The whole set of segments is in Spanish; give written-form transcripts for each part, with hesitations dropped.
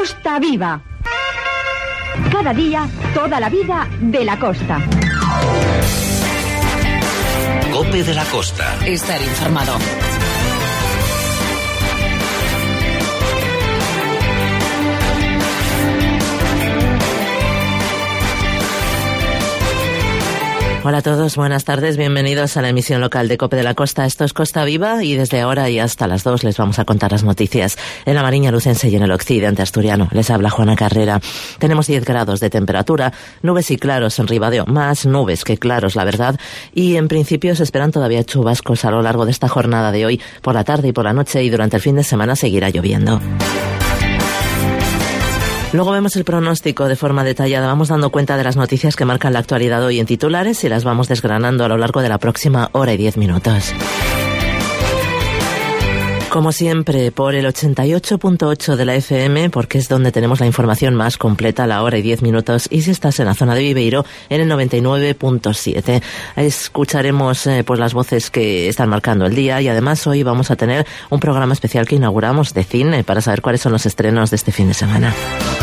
Costa Viva. Cada día, toda la vida de la costa. COPE de la Costa. Estar informado. Hola a todos, buenas tardes, bienvenidos a la emisión local de COPE de la Costa. Esto es Costa Viva y desde ahora y hasta las 2 les vamos a contar las noticias en la Mariña Lucense y en el occidente asturiano. Les habla Juana Carrera. Tenemos 10 grados de temperatura, nubes y claros en Ribadeo, más nubes que claros, la verdad, y en principio se esperan todavía chubascos a lo largo de esta jornada de hoy, por la tarde y por la noche, y durante el fin de semana seguirá lloviendo. Luego vemos el pronóstico de forma detallada. Vamos dando cuenta de las noticias que marcan la actualidad hoy en titulares y las vamos desgranando a lo largo de la próxima hora y 10 minutos. Como siempre, por el 88.8 de la FM, porque es donde tenemos la información más completa a la hora y 10 minutos, y si estás en la zona de Viveiro, en el 99.7. Escucharemos pues las voces que están marcando el día, y además hoy vamos a tener un programa especial que inauguramos de cine para saber cuáles son los estrenos de este fin de semana.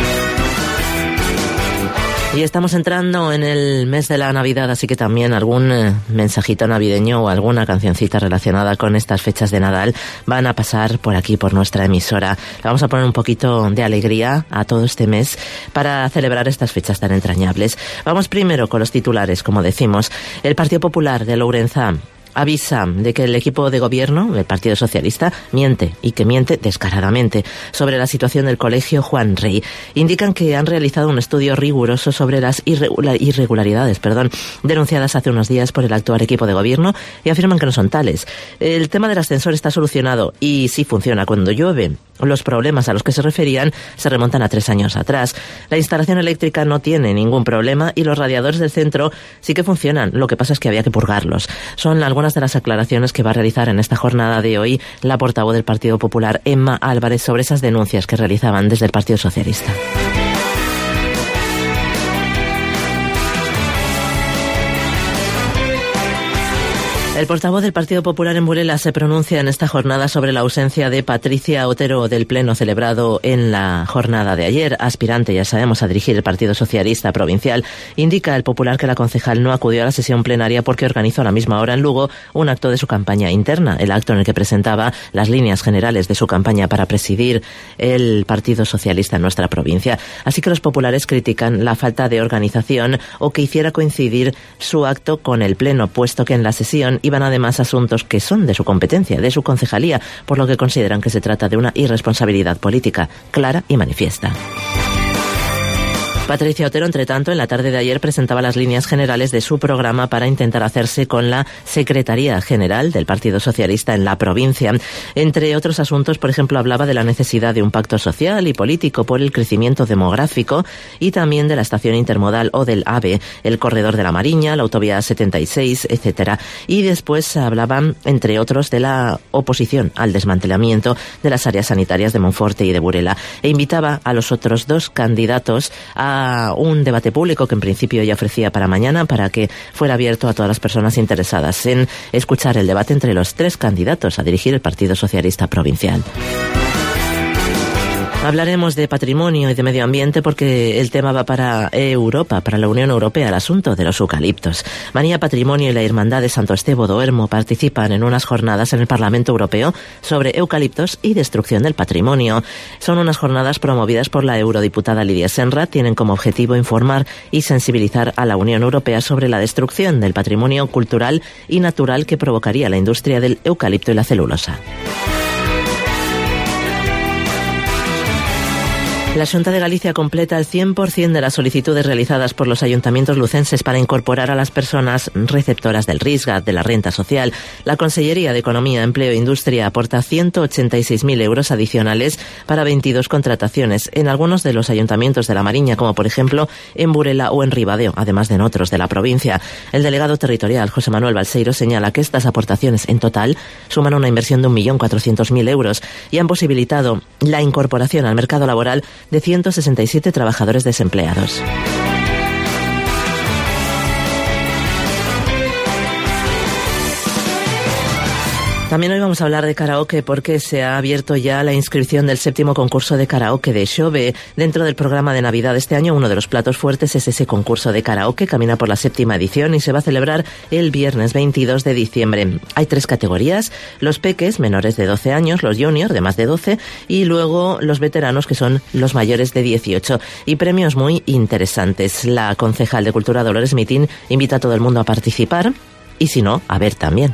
Y estamos entrando en el mes de la Navidad, así que también algún mensajito navideño o alguna cancioncita relacionada con estas fechas de Nadal van a pasar por aquí, por nuestra emisora. Le vamos a poner un poquito de alegría a todo este mes para celebrar estas fechas tan entrañables. Vamos primero con los titulares, como decimos. El Partido Popular de Lourenzá avisa de que el equipo de gobierno, el Partido Socialista, miente, y que miente descaradamente, sobre la situación del Colegio Juan Rey. Indican que han realizado un estudio riguroso sobre las irregularidades denunciadas hace unos días por el actual equipo de gobierno, y afirman que no son tales. El tema del ascensor está solucionado y sí funciona cuando llueve. Los problemas a los que se referían se remontan a 3 años atrás. La instalación eléctrica no tiene ningún problema y los radiadores del centro sí que funcionan. Lo que pasa es que había que purgarlos. Son algunas de las aclaraciones que va a realizar en esta jornada de hoy la portavoz del Partido Popular, Emma Álvarez, sobre esas denuncias que realizaban desde el Partido Socialista. El portavoz del Partido Popular en Burela se pronuncia en esta jornada sobre la ausencia de Patricia Otero del pleno celebrado en la jornada de ayer. Aspirante, ya sabemos, a dirigir el Partido Socialista Provincial. Indica el Popular que la concejal no acudió a la sesión plenaria porque organizó a la misma hora en Lugo un acto de su campaña interna, el acto en el que presentaba las líneas generales de su campaña para presidir el Partido Socialista en nuestra provincia. Así que los populares critican la falta de organización o que hiciera coincidir su acto con el pleno, puesto que en la sesión iban además asuntos que son de su competencia, de su concejalía, por lo que consideran que se trata de una irresponsabilidad política clara y manifiesta. Patricia Otero, entre tanto, en la tarde de ayer presentaba las líneas generales de su programa para intentar hacerse con la Secretaría General del Partido Socialista en la provincia. Entre otros asuntos, por ejemplo, hablaba de la necesidad de un pacto social y político por el crecimiento demográfico y también de la estación intermodal o del AVE, el corredor de la Mariña, la autovía 76, etcétera. Y después hablaban, entre otros, de la oposición al desmantelamiento de las áreas sanitarias de Monforte y de Burela, e invitaba a los otros 2 candidatos a un debate público que en principio ya ofrecía para mañana, para que fuera abierto a todas las personas interesadas en escuchar el debate entre los 3 candidatos a dirigir el Partido Socialista Provincial. Hablaremos de patrimonio y de medio ambiente porque el tema va para Europa, para la Unión Europea, el asunto de los eucaliptos. María Patrimonio y la Hermandad de Santo Estevo do Ermo participan en unas jornadas en el Parlamento Europeo sobre eucaliptos y destrucción del patrimonio. Son unas jornadas promovidas por la eurodiputada Lidia Senra. Tienen como objetivo informar y sensibilizar a la Unión Europea sobre la destrucción del patrimonio cultural y natural que provocaría la industria del eucalipto y la celulosa. La Xunta de Galicia completa el 100% de las solicitudes realizadas por los ayuntamientos lucenses para incorporar a las personas receptoras del RISGAT, de la renta social. La Consellería de Economía, Empleo e Industria aporta 186.000 euros adicionales para 22 contrataciones en algunos de los ayuntamientos de la Mariña, como por ejemplo en Burela o en Ribadeo, además de en otros de la provincia. El delegado territorial, José Manuel Balseiro, señala que estas aportaciones en total suman una inversión de 1.400.000 euros y han posibilitado la incorporación al mercado laboral de 167 trabajadores desempleados. También hoy vamos a hablar de karaoke porque se ha abierto ya la inscripción del 7º concurso de karaoke de Xove. Dentro del programa de Navidad de este año, uno de los platos fuertes es ese concurso de karaoke. Camina por la 7ª edición y se va a celebrar el viernes 22 de diciembre. Hay 3 categorías: los peques, menores de 12 años, los juniors, de más de 12, y luego los veteranos, que son los mayores de 18. Y premios muy interesantes. La concejal de Cultura, Dolores Mitín, invita a todo el mundo a participar y, si no, a ver también.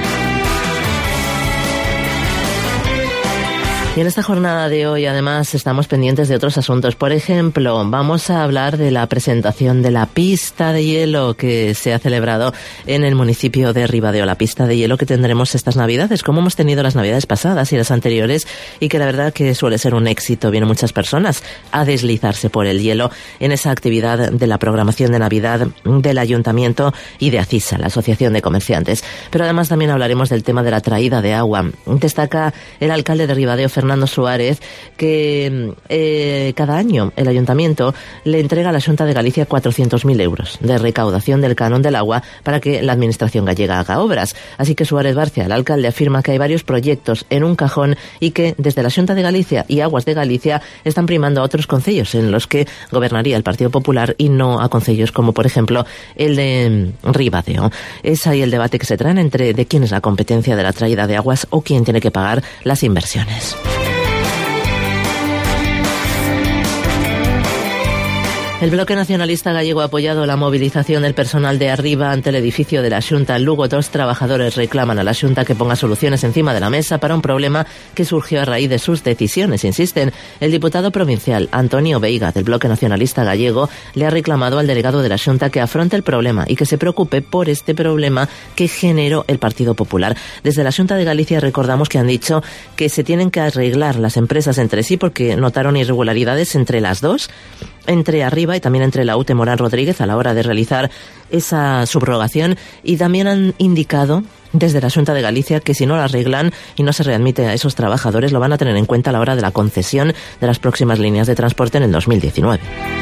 Y en esta jornada de hoy, además, estamos pendientes de otros asuntos. Por ejemplo, vamos a hablar de la presentación de la pista de hielo que se ha celebrado en el municipio de Ribadeo. La pista de hielo que tendremos estas Navidades, como hemos tenido las Navidades pasadas y las anteriores, y que la verdad que suele ser un éxito. Vienen muchas personas a deslizarse por el hielo en esa actividad de la programación de Navidad del Ayuntamiento y de ACISA, la Asociación de Comerciantes. Pero además también hablaremos del tema de la traída de agua. Destaca el alcalde de Ribadeo, Fernando Suárez, que cada año el Ayuntamiento le entrega a la Xunta de Galicia 400.000 euros de recaudación del canon del agua para que la Administración gallega haga obras. Así que Suárez Barcia, el alcalde, afirma que hay varios proyectos en un cajón y que desde la Xunta de Galicia y Aguas de Galicia están primando a otros concellos en los que gobernaría el Partido Popular y no a concellos como, por ejemplo, el de Ribadeo. Es ahí el debate que se traen entre de quién es la competencia de la traída de aguas o quién tiene que pagar las inversiones. El Bloque Nacionalista Gallego ha apoyado la movilización del personal de Arriba ante el edificio de la Xunta en Lugo. 2 trabajadores reclaman a la Xunta que ponga soluciones encima de la mesa para un problema que surgió a raíz de sus decisiones. Insisten, el diputado provincial Antonio Veiga, del Bloque Nacionalista Gallego, le ha reclamado al delegado de la Xunta que afronte el problema y que se preocupe por este problema que generó el Partido Popular. Desde la Xunta de Galicia recordamos que han dicho que se tienen que arreglar las empresas entre sí porque notaron irregularidades entre las dos, entre Arriba y también entre la UTE Morán Rodríguez a la hora de realizar esa subrogación, y también han indicado desde la Xunta de Galicia que si no la arreglan y no se readmite a esos trabajadores, lo van a tener en cuenta a la hora de la concesión de las próximas líneas de transporte en el 2019.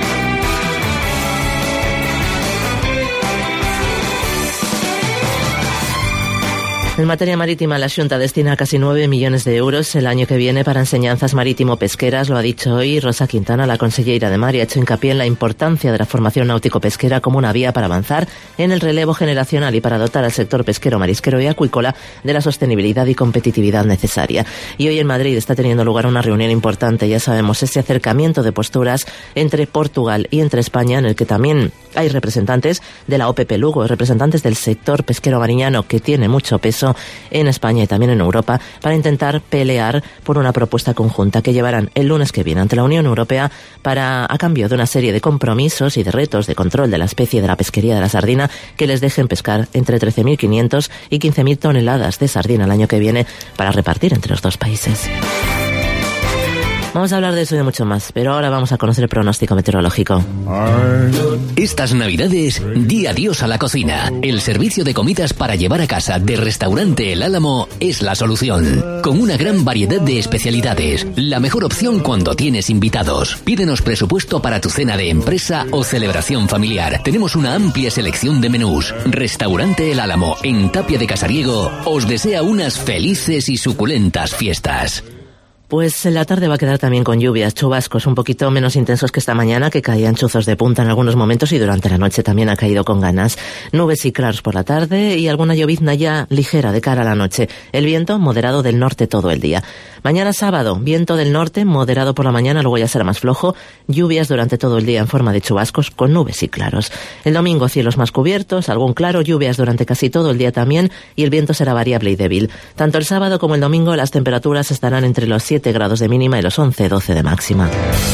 En materia marítima, la Xunta destina casi 9 millones de euros el año que viene para enseñanzas marítimo-pesqueras. Lo ha dicho hoy Rosa Quintana, la conselleira de Mar, y ha hecho hincapié en la importancia de la formación náutico-pesquera como una vía para avanzar en el relevo generacional y para dotar al sector pesquero, marisquero y acuícola de la sostenibilidad y competitividad necesaria. Y hoy en Madrid está teniendo lugar una reunión importante, ya sabemos, ese acercamiento de posturas entre Portugal y entre España, en el que también hay representantes de la OPP Lugo, representantes del sector pesquero mariñano, que tiene mucho peso en España y también en Europa, para intentar pelear por una propuesta conjunta que llevarán el lunes que viene ante la Unión Europea a cambio de una serie de compromisos y de retos de control de la especie de la pesquería de la sardina, que les dejen pescar entre 13.500 y 15.000 toneladas de sardina el año que viene para repartir entre los 2 países. Vamos a hablar de eso y de mucho más, pero ahora vamos a conocer el pronóstico meteorológico. Estas Navidades, di adiós a la cocina. El servicio de comidas para llevar a casa de Restaurante El Álamo es la solución. Con una gran variedad de especialidades, la mejor opción cuando tienes invitados. Pídenos presupuesto para tu cena de empresa o celebración familiar. Tenemos una amplia selección de menús. Restaurante El Álamo, en Tapia de Casariego, os desea unas felices y suculentas fiestas. Pues la tarde va a quedar también con lluvias, chubascos un poquito menos intensos que esta mañana, que caían chuzos de punta en algunos momentos, y durante la noche también ha caído con ganas. Nubes y claros por la tarde y alguna llovizna ya ligera de cara a la noche. El viento moderado del norte todo el día. Mañana sábado, viento del norte moderado por la mañana, luego ya será más flojo. Lluvias durante todo el día en forma de chubascos con nubes y claros. El domingo cielos más cubiertos, algún claro, lluvias durante casi todo el día también, y el viento será variable y débil. Tanto el sábado como el domingo las temperaturas estarán entre los 7 grados de mínima y los 11-12 de máxima.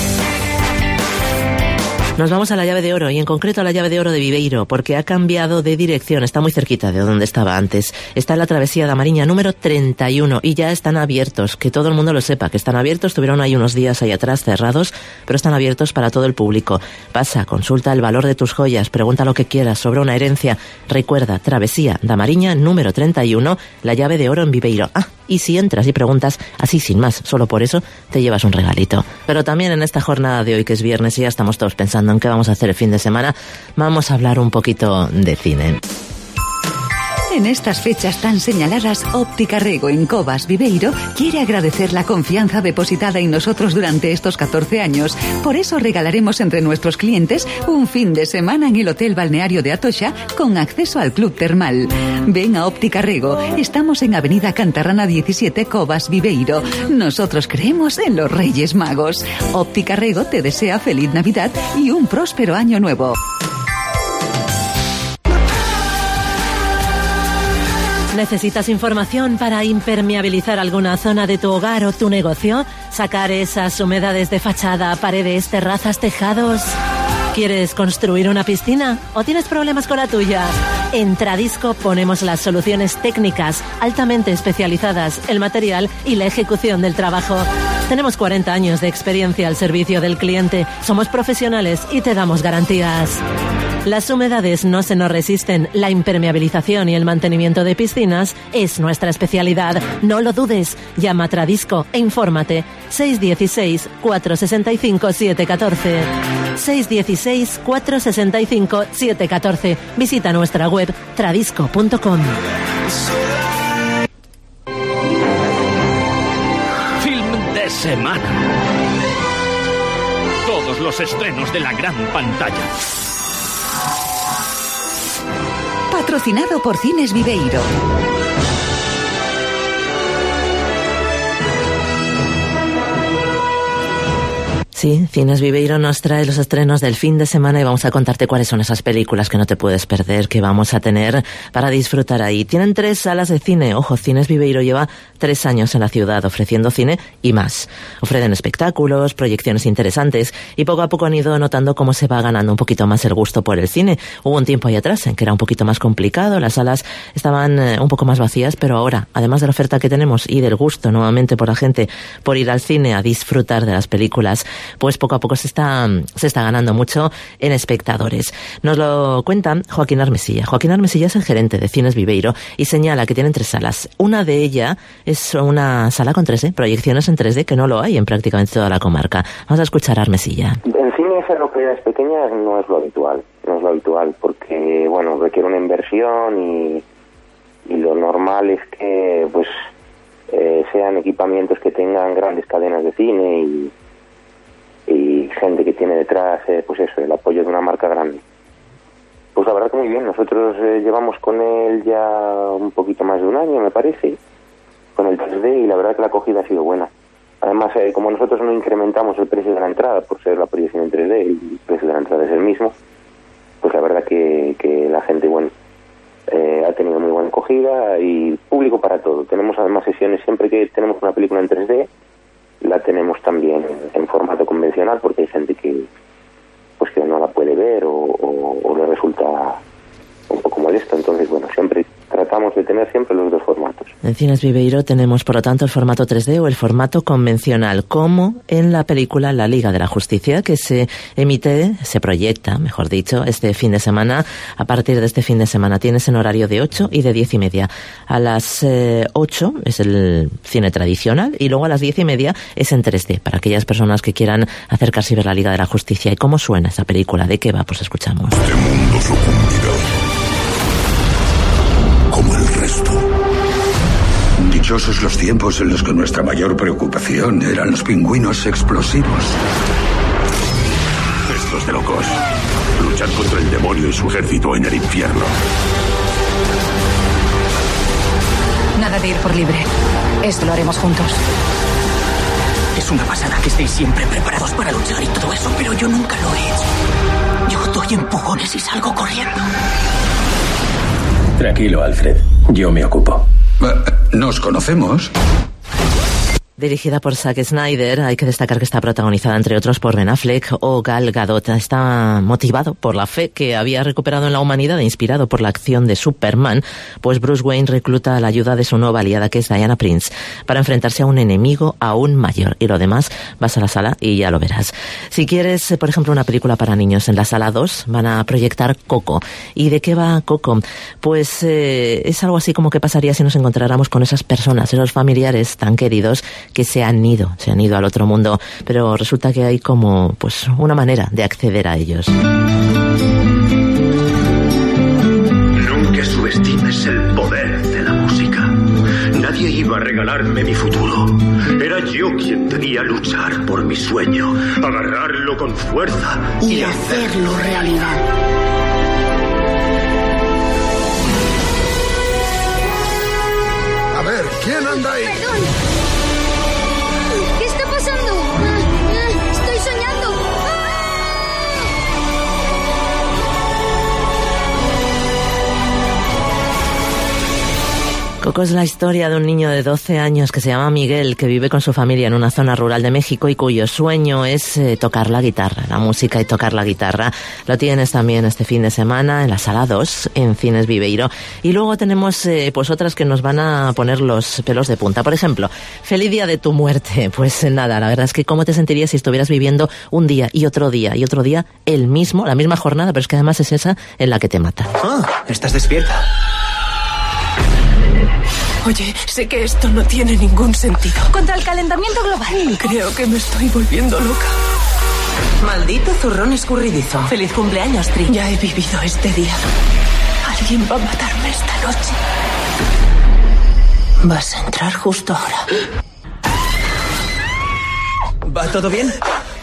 Nos vamos a la llave de oro, y en concreto a la llave de oro de Viveiro, porque ha cambiado de dirección, está muy cerquita de donde estaba antes. Está en la travesía da Mariña número 31 y ya están abiertos, que todo el mundo lo sepa, que están abiertos. Tuvieron ahí unos días ahí atrás cerrados, pero están abiertos para todo el público. Pasa, consulta el valor de tus joyas, pregunta lo que quieras sobre una herencia. Recuerda, travesía da Mariña número 31, la llave de oro en Viveiro. Y si entras y preguntas, así sin más, solo por eso, te llevas un regalito. Pero también en esta jornada de hoy, que es viernes y ya estamos todos pensando en qué vamos a hacer el fin de semana, vamos a hablar un poquito de cine. En estas fechas tan señaladas, Óptica Rego en Covas Viveiro quiere agradecer la confianza depositada en nosotros durante estos 14 años. Por eso regalaremos entre nuestros clientes un fin de semana en el Hotel Balneario de Atocha con acceso al Club Termal. Ven a Óptica Rego. Estamos en Avenida Cantarrana 17, Covas Viveiro. Nosotros creemos en los Reyes Magos. Óptica Rego te desea feliz Navidad y un próspero año nuevo. ¿Necesitas información para impermeabilizar alguna zona de tu hogar o tu negocio? ¿Sacar esas humedades de fachada, paredes, terrazas, tejados? ¿Quieres construir una piscina o tienes problemas con la tuya? En Tradisco ponemos las soluciones técnicas altamente especializadas, el material y la ejecución del trabajo. Tenemos 40 años de experiencia al servicio del cliente, somos profesionales y te damos garantías. Las humedades no se nos resisten, la impermeabilización y el mantenimiento de piscinas es nuestra especialidad. No lo dudes, llama a Tradisco e infórmate. 616 465 714. 616 465 714. Visita nuestra web tradisco.com. Film de semana. Todos los estrenos de la gran pantalla. Patrocinado por Cines Viveiro. Sí, Cines Viveiro nos trae los estrenos del fin de semana y vamos a contarte cuáles son esas películas que no te puedes perder, que vamos a tener para disfrutar ahí. Tienen 3 salas de cine. Ojo, Cines Viveiro lleva 3 años en la ciudad ofreciendo cine y más. Ofrecen espectáculos, proyecciones interesantes y poco a poco han ido notando cómo se va ganando un poquito más el gusto por el cine. Hubo un tiempo ahí atrás en que era un poquito más complicado, las salas estaban un poco más vacías, pero ahora, además de la oferta que tenemos y del gusto nuevamente por la gente por ir al cine a disfrutar de las películas, pues poco a poco se está ganando mucho en espectadores. Nos lo cuenta Joaquín Armesilla. Joaquín Armesilla es el gerente de Cines Viveiro y señala que tienen 3 salas. Una de ellas es una sala con 3D, proyecciones en 3D, que no lo hay en prácticamente toda la comarca. Vamos a escuchar a Armesilla. En cines en localidades pequeñas no es lo habitual, porque bueno, requiere una inversión y lo normal es que pues sean equipamientos que tengan grandes cadenas de cine y gente que tiene detrás pues eso, el apoyo de una marca grande. Pues la verdad que muy bien. Nosotros llevamos con él ya un poquito más de un año, me parece, con el 3D, y la verdad que la acogida ha sido buena. Además, como nosotros no incrementamos el precio de la entrada por ser la proyección en 3D, el precio de la entrada es el mismo, pues la verdad que la gente, bueno, ha tenido muy buena acogida y público para todo. Tenemos además sesiones, siempre que tenemos una película en 3D, la tenemos también en formato convencional, porque hay gente que pues que no la puede ver o le resulta un poco molesto. Entonces, bueno, siempre tratamos de tener siempre los 2 formatos. En Cines Viveiro tenemos, por lo tanto, el formato 3D o el formato convencional, como en la película La Liga de la Justicia, que se proyecta, mejor dicho, este fin de semana. A partir de este fin de semana tienes en horario de 8 y de 10:30. A las 8 es el cine tradicional y luego a las 10:30 es en 3D, para aquellas personas que quieran acercarse y ver La Liga de la Justicia. ¿Y cómo suena esa película? ¿De qué va? Pues escuchamos. Este mundo sucumbirá como el resto. Dichosos los tiempos en los que nuestra mayor preocupación eran los pingüinos explosivos. Estos de locos luchan contra el demonio y su ejército en el infierno. Nada de ir por libre. Esto lo haremos juntos. Es una pasada que estéis siempre preparados para luchar y todo eso, pero yo nunca lo he hecho. Yo doy empujones y salgo corriendo. Tranquilo, Alfred. Yo me ocupo. ¿Nos conocemos? Dirigida por Zack Snyder, hay que destacar que está protagonizada, entre otros, por Ben Affleck o Gal Gadot. Está motivado por la fe que había recuperado en la humanidad e inspirado por la acción de Superman, pues Bruce Wayne recluta la ayuda de su nueva aliada, que es Diana Prince, para enfrentarse a un enemigo aún mayor. Y lo demás, vas a la sala y ya lo verás. Si quieres, por ejemplo, una película para niños, en la sala 2 van a proyectar Coco. ¿Y de qué va Coco? Pues es algo así como que pasaría si nos encontráramos con esas personas, esos familiares tan queridos que se han ido al otro mundo, pero resulta que hay como pues una manera de acceder a ellos. Nunca subestimes el poder iba a regalarme mi futuro. Era yo quien debía luchar por mi sueño, agarrarlo con fuerza y hacerlo realidad. A ver, ¿quién anda ahí? Perdón. ¿Qué está pasando? Estoy soñando. Coco es la historia de un niño de 12 años que se llama Miguel, que vive con su familia en una zona rural de México y cuyo sueño es tocar la guitarra, la música y tocar la guitarra. Lo tienes también este fin de semana en la Sala 2, en Cines Viveiro. Y luego tenemos pues otras que nos van a poner los pelos de punta. Por ejemplo, Feliz Día de tu Muerte. Pues nada, la verdad es que ¿cómo te sentirías si estuvieras viviendo un día y otro día y otro día la misma jornada, pero es que además es esa en la que te matan? Ah, estás despierta. Oye, sé que esto no tiene ningún sentido. Contra el calentamiento global. Creo que me estoy volviendo loca. Maldito zurrón escurridizo. Feliz cumpleaños, Tri. Ya he vivido este día. Alguien va a matarme esta noche. Vas a entrar justo ahora. ¿Va todo bien?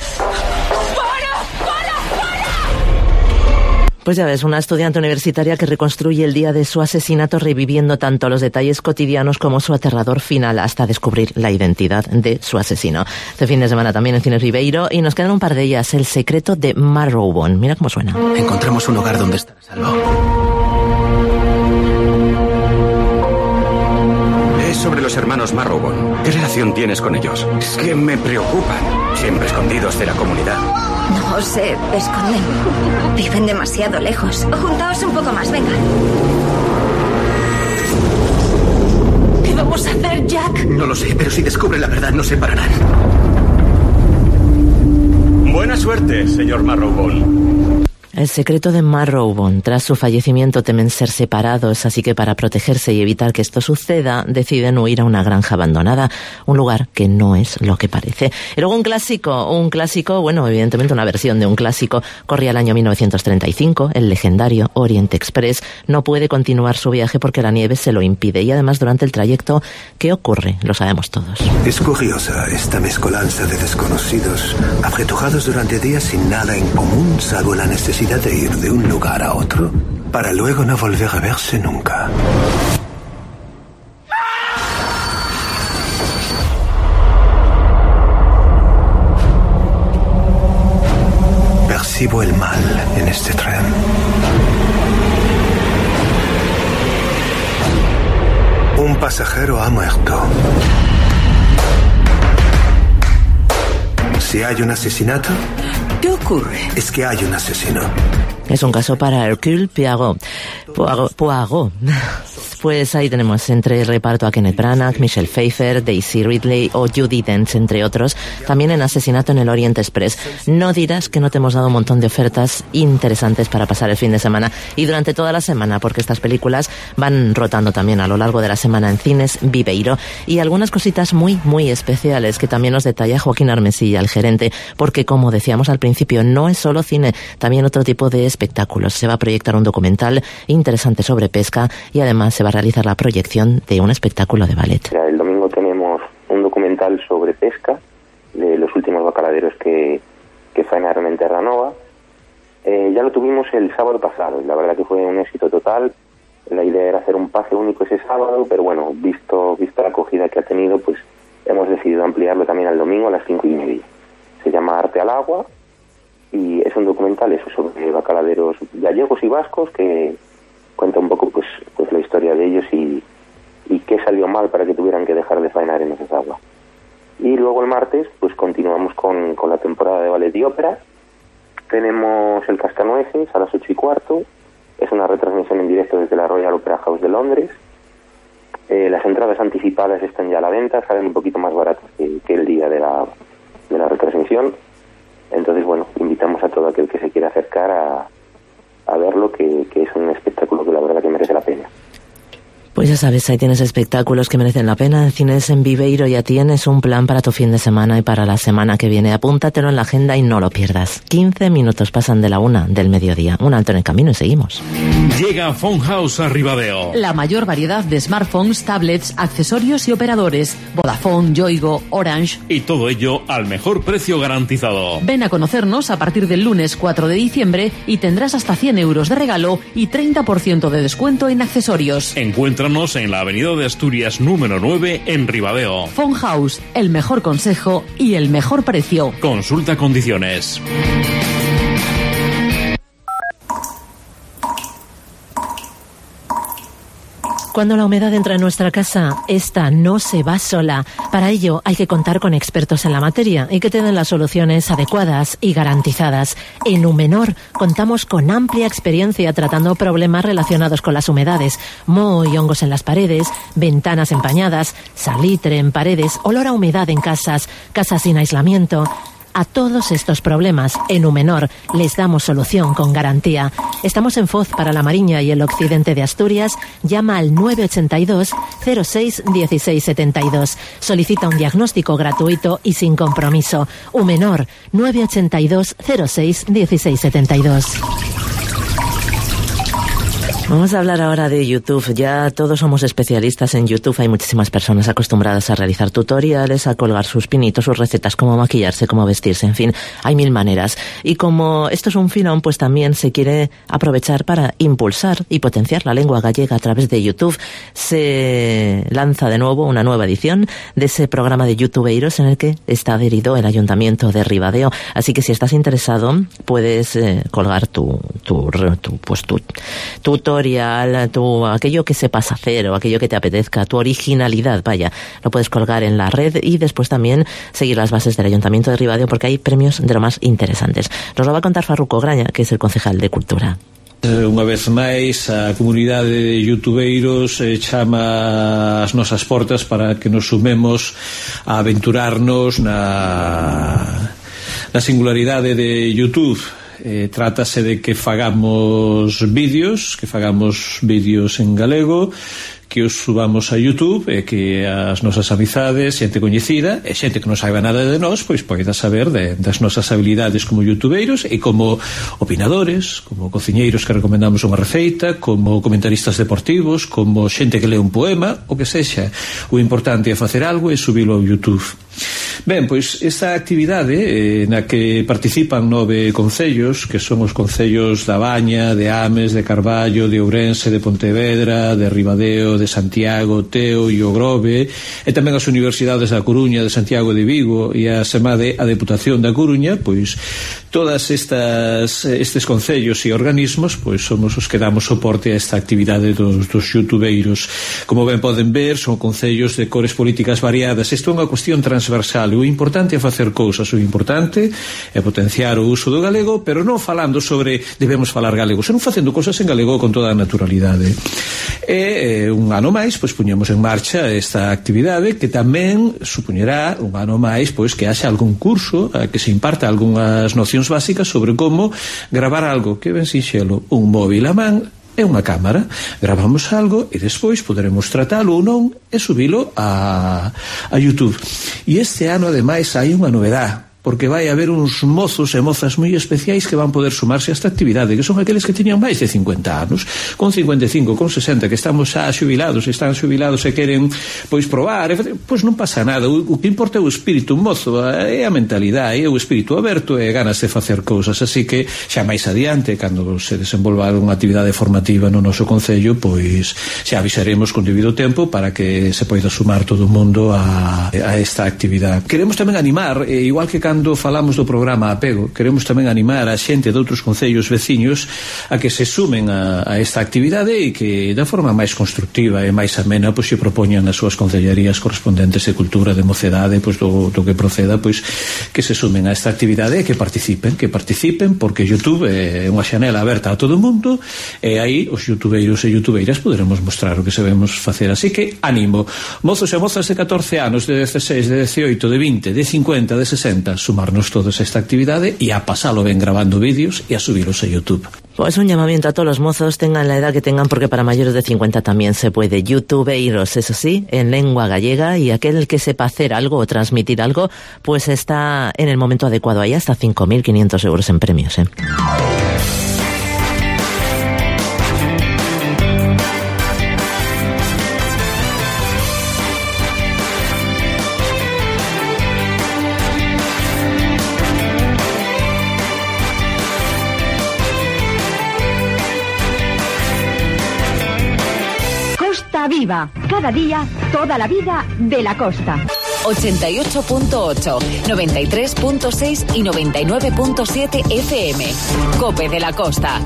Pues ya ves, una estudiante universitaria que reconstruye el día de su asesinato reviviendo tanto los detalles cotidianos como su aterrador final hasta descubrir la identidad de su asesino. Este fin de semana también en Cines Viveiro y nos quedan un par de ellas. El secreto de Marrowbone. Mira cómo suena. Encontramos un hogar donde estar a salvo. Es sobre los hermanos Marrowbone. ¿Qué relación tienes con ellos? Es que me preocupan. Siempre escondidos de la comunidad. No se esconden. Viven demasiado lejos. Juntaos un poco más, venga. ¿Qué vamos a hacer, Jack? No lo sé, pero si descubren la verdad nos separarán. Buena suerte, señor Marrowbone. El secreto de Marrowbone. Tras su fallecimiento temen ser separados, así que para protegerse y evitar que esto suceda, deciden huir a una granja abandonada, un lugar que no es lo que parece. Y luego un clásico, bueno, evidentemente una versión de un clásico, corría el año 1935, el legendario Orient Express no puede continuar su viaje porque la nieve se lo impide y además durante el trayecto, ¿qué ocurre? Lo sabemos todos. Es curiosa esta mezcolanza de desconocidos, apretujados durante días sin nada en común salvo la necesidad de ir de un lugar a otro para luego no volver a verse nunca. Percibo el mal en este tren. Un pasajero ha muerto. Si hay un asesinato, ¿qué ocurre? Es que hay un asesino. Es un caso para Hercule Poirot. Pues ahí tenemos entre el reparto a Kenneth Branagh, Michelle Pfeiffer, Daisy Ridley o Judi Dench, entre otros, también en Asesinato en el Orient Express. No dirás que no te hemos dado un montón de ofertas interesantes para pasar el fin de semana y durante toda la semana, porque estas películas van rotando también a lo largo de la semana en Cines Viveiro y algunas cositas muy, muy especiales que también nos detalla Joaquín Armesilla, el gerente, porque como decíamos al principio, no es solo cine, también otro tipo de espectáculos. Se va a proyectar un documental interesante sobre pesca y además se va a realizar la proyección de un espectáculo de ballet. El domingo tenemos un documental sobre pesca de los últimos bacaladeros que faenaron en Terranova. Ya lo tuvimos el sábado pasado, la verdad que fue un éxito total. La idea era hacer un pase único ese sábado, pero bueno, visto la acogida que ha tenido, pues hemos decidido ampliarlo también al domingo a las 5:30. Se llama Arte al Agua y es un documental eso sobre bacaladeros gallegos y vascos que cuenta un poco pues la historia de ellos y qué salió mal para que tuvieran que dejar de faenar en esas aguas. Y luego el martes pues continuamos con la temporada de ballet y ópera. Tenemos el Cascanueces a las 8:15. Es una retransmisión en directo desde la Royal Opera House de Londres. Las entradas anticipadas están ya a la venta, salen un poquito más baratas que el día de la retransmisión. Entonces, bueno, invitamos a todo aquel que se quiera acercar a verlo, que es un espectáculo que la verdad que merece la pena. Pues ya sabes, ahí tienes espectáculos que merecen la pena. En Cines en Viveiro ya tienes un plan para tu fin de semana y para la semana que viene. Apúntatelo en la agenda y no lo pierdas. 15 minutos pasan de la 1 del mediodía. Un alto en el camino y seguimos. Llega Phone House a Ribadeo. La mayor variedad de smartphones, tablets, accesorios y operadores. Vodafone, Yoigo, Orange. Y todo ello al mejor precio garantizado. Ven a conocernos a partir del lunes 4 de diciembre y tendrás hasta 100 euros de regalo y 30% de descuento en accesorios. Encuéntranos en la avenida de Asturias número 9 en Ribadeo. Phone House, el mejor consejo y el mejor precio. Consulta condiciones. Cuando la humedad entra en nuestra casa, esta no se va sola. Para ello hay que contar con expertos en la materia y que te den las soluciones adecuadas y garantizadas. En Numenor contamos con amplia experiencia tratando problemas relacionados con las humedades, moho y hongos en las paredes, ventanas empañadas, salitre en paredes, olor a humedad en casas, casas sin aislamiento. A todos estos problemas, en Numenor, les damos solución con garantía. Estamos en Foz para la Mariña y el occidente de Asturias. Llama al 982 06 16 72. Solicita un diagnóstico gratuito y sin compromiso. Numenor, 982 06 16 72. Vamos a hablar ahora de YouTube. Ya todos somos especialistas en YouTube. Hay muchísimas personas acostumbradas a realizar tutoriales, a colgar sus pinitos, sus recetas, cómo maquillarse, cómo vestirse, en fin, hay mil maneras. Y como esto es un filón, pues también se quiere aprovechar para impulsar y potenciar la lengua gallega a través de YouTube. Se lanza de nuevo una nueva edición de ese programa de YouTubeiros en el que está adherido el Ayuntamiento de Ribadeo. Así que si estás interesado, puedes colgar tu tutorial, aquello que sepas hacer o aquello que te apetezca, tu originalidad, vaya, lo puedes colgar en la red y después también seguir las bases del Ayuntamiento de Ribadeo porque hay premios de lo más interesantes. Nos lo va a contar Farruco Graña, que es el concejal de Cultura. Unha vez máis a comunidade de youtubeiros chama as nosas portas para que nos sumemos a aventurarnos na singularidade de YouTube. Trátase de que fagamos vídeos en galego, que os subamos a YouTube e que as nosas amizades, xente coñecida e xente que non saiba nada de nós, pois poida saber das nosas habilidades como youtubeiros e como opinadores, como cociñeiros que recomendamos unha receita, como comentaristas deportivos, como xente que lee un poema, o que sexa. O importante é facer algo e subilo ao YouTube. Ben, pois esta actividade na que participan 9 concellos, que son os concellos da Baña, de Ames, de Carballo, de Ourense, de Pontevedra, de Ribadeo, de Santiago, Teo e o Grove, e tamén as universidades da Coruña, de Santiago de Vigo e a SEMADE, a Deputación da Coruña, pois todas estes concellos e organismos pois somos os que damos soporte a esta actividade dos youtubeiros. Como ben poden ver, son concellos de cores políticas variadas. Isto é unha cuestión transversal. O importante é facer cousas, o importante é potenciar o uso do galego, pero non falando sobre debemos falar galego, senón facendo cousas en galego con toda a naturalidade. E un ano máis, pois puñemos en marcha esta actividade que tamén supoñerá un ano máis pois que haxa algún curso que se imparta algunhas nocións básicas sobre como gravar algo que ben sinxelo, un móvil a man e unha cámara, gravamos algo e despois poderemos tratalo ou non e subilo a YouTube. E este ano ademais hai unha novedade, porque vai haber uns mozos e mozas moi especiais que van poder sumarse a esta actividade, que son aqueles que teñan máis de 50 anos, con 55, con 60, que estamos xa xubilados, están xubilados e queren pois probar, pois non pasa nada. O que importa é o espírito mozo, é a mentalidade, é o espírito aberto e ganas de facer cousas. Así que xa máis adiante, cando se desenvolva unha actividade formativa no noso concello, pois xa avisaremos con debido tempo para que se poida sumar todo o mundo a esta actividade. Queremos tamén animar, igual que cando falamos do programa Apego, queremos tamén animar a xente de outros concellos veciños a que se sumen a esta actividade e que da forma máis constructiva e máis amena pois se propoñan as súas concellerías correspondentes de cultura, de mocedade, pois do que proceda, pois que se sumen a esta actividade e que participen porque YouTube é unha xanela aberta a todo o mundo e aí os youtubeiros e youtubeiras poderemos mostrar o que sabemos facer. Así que animo, mozos e mozas de 14 anos, de 16, de 18, de 20, de 50, de 60, sumarnos todos a esta actividade e a pasalo ben gravando vídeos e a subilos a YouTube. Pues un llamamiento a todos los mozos, tengan la edad que tengan, porque para mayores de 50 también se puede. Youtubeiros, eso sí, en lengua gallega, y aquel que sepa hacer algo o transmitir algo, pues está en el momento adecuado. Hay hasta 5.500 euros en premios, Viva, cada día, toda la vida de la costa. 88.8, 93.6 y 99.7 FM. COPE de la Costa.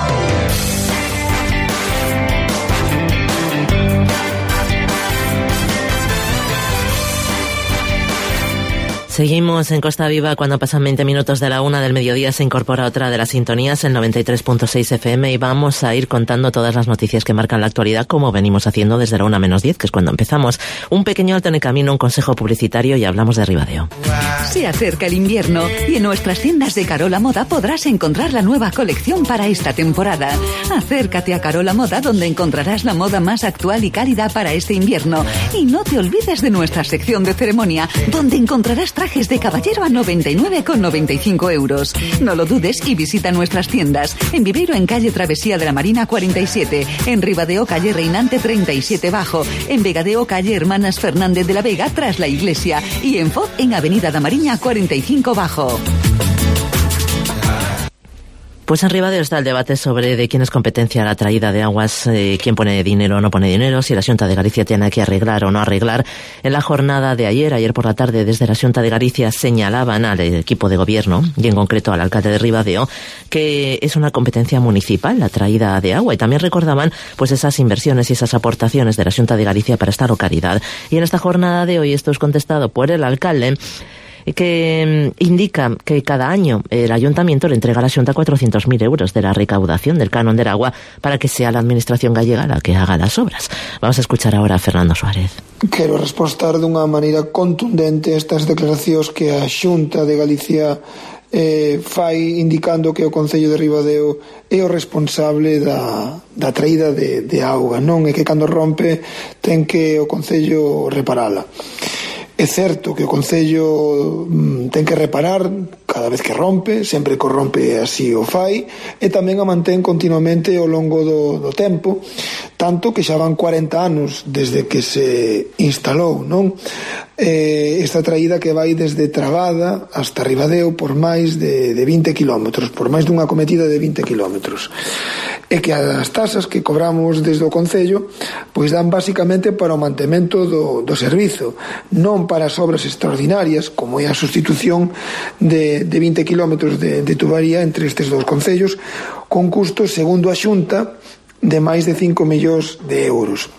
Seguimos en Costa Viva. Cuando pasan 20 minutos de la 1 del mediodía se incorpora otra de las sintonías, el 93.6 FM, y vamos a ir contando todas las noticias que marcan la actualidad, como venimos haciendo desde la 1 menos 10, que es cuando empezamos. Un pequeño alto en el camino, un consejo publicitario y hablamos de Ribadeo. Se acerca el invierno y en nuestras tiendas de Carola Moda podrás encontrar la nueva colección para esta temporada. Acércate a Carola Moda, donde encontrarás la moda más actual y cálida para este invierno. Y no te olvides de nuestra sección de ceremonia, donde encontrarás trajes de caballero a 99,95 euros. No lo dudes y visita nuestras tiendas. En Viveiro, en calle Travesía de la Marina 47. En Ribadeo, calle Reinante 37 Bajo. En Vegadeo, calle Hermanas Fernández de la Vega, tras la iglesia. Y en Foz, en avenida da Mariña 45 Bajo. Pues en Ribadeo está el debate sobre de quién es competencia la traída de aguas, quién pone dinero o no pone dinero, si la Xunta de Galicia tiene que arreglar o no arreglar. En la jornada de ayer por la tarde, desde la Xunta de Galicia señalaban al equipo de gobierno, y en concreto al alcalde de Ribadeo, que es una competencia municipal la traída de agua, y también recordaban pues esas inversiones y esas aportaciones de la Xunta de Galicia para esta localidad. Y en esta jornada de hoy, esto es contestado por el alcalde, que indica que cada año el ayuntamiento le entrega a la Xunta 400.000 euros de la recaudación del canon del agua para que sea la administración gallega la que haga las obras. Vamos a escuchar ahora a Fernando Suárez. Quero respostar dunha maneira contundente estas declaracións que a Xunta de Galicia fai, indicando que o Concello de Ribadeo é o responsable da traída de auga, non? E que cando rompe ten que o Concello reparala. É certo que o Concello ten que reparar cada vez que rompe, sempre que rompe así o fai, e tamén a mantén continuamente ao longo do tempo, tanto que xa van 40 anos desde que se instalou, non? Esta traída que vai desde Trabada hasta Ribadeo por máis de 20 kilómetros, por máis dunha cometida de 20 kilómetros. E que as tasas que cobramos desde o Concello pois dan basicamente para o mantemento do servizo, non para as obras extraordinarias, como é a sustitución de 20 kilómetros de tubaría entre estes dous concellos, con custos, segundo a Xunta, de máis de 5 millóns de euros.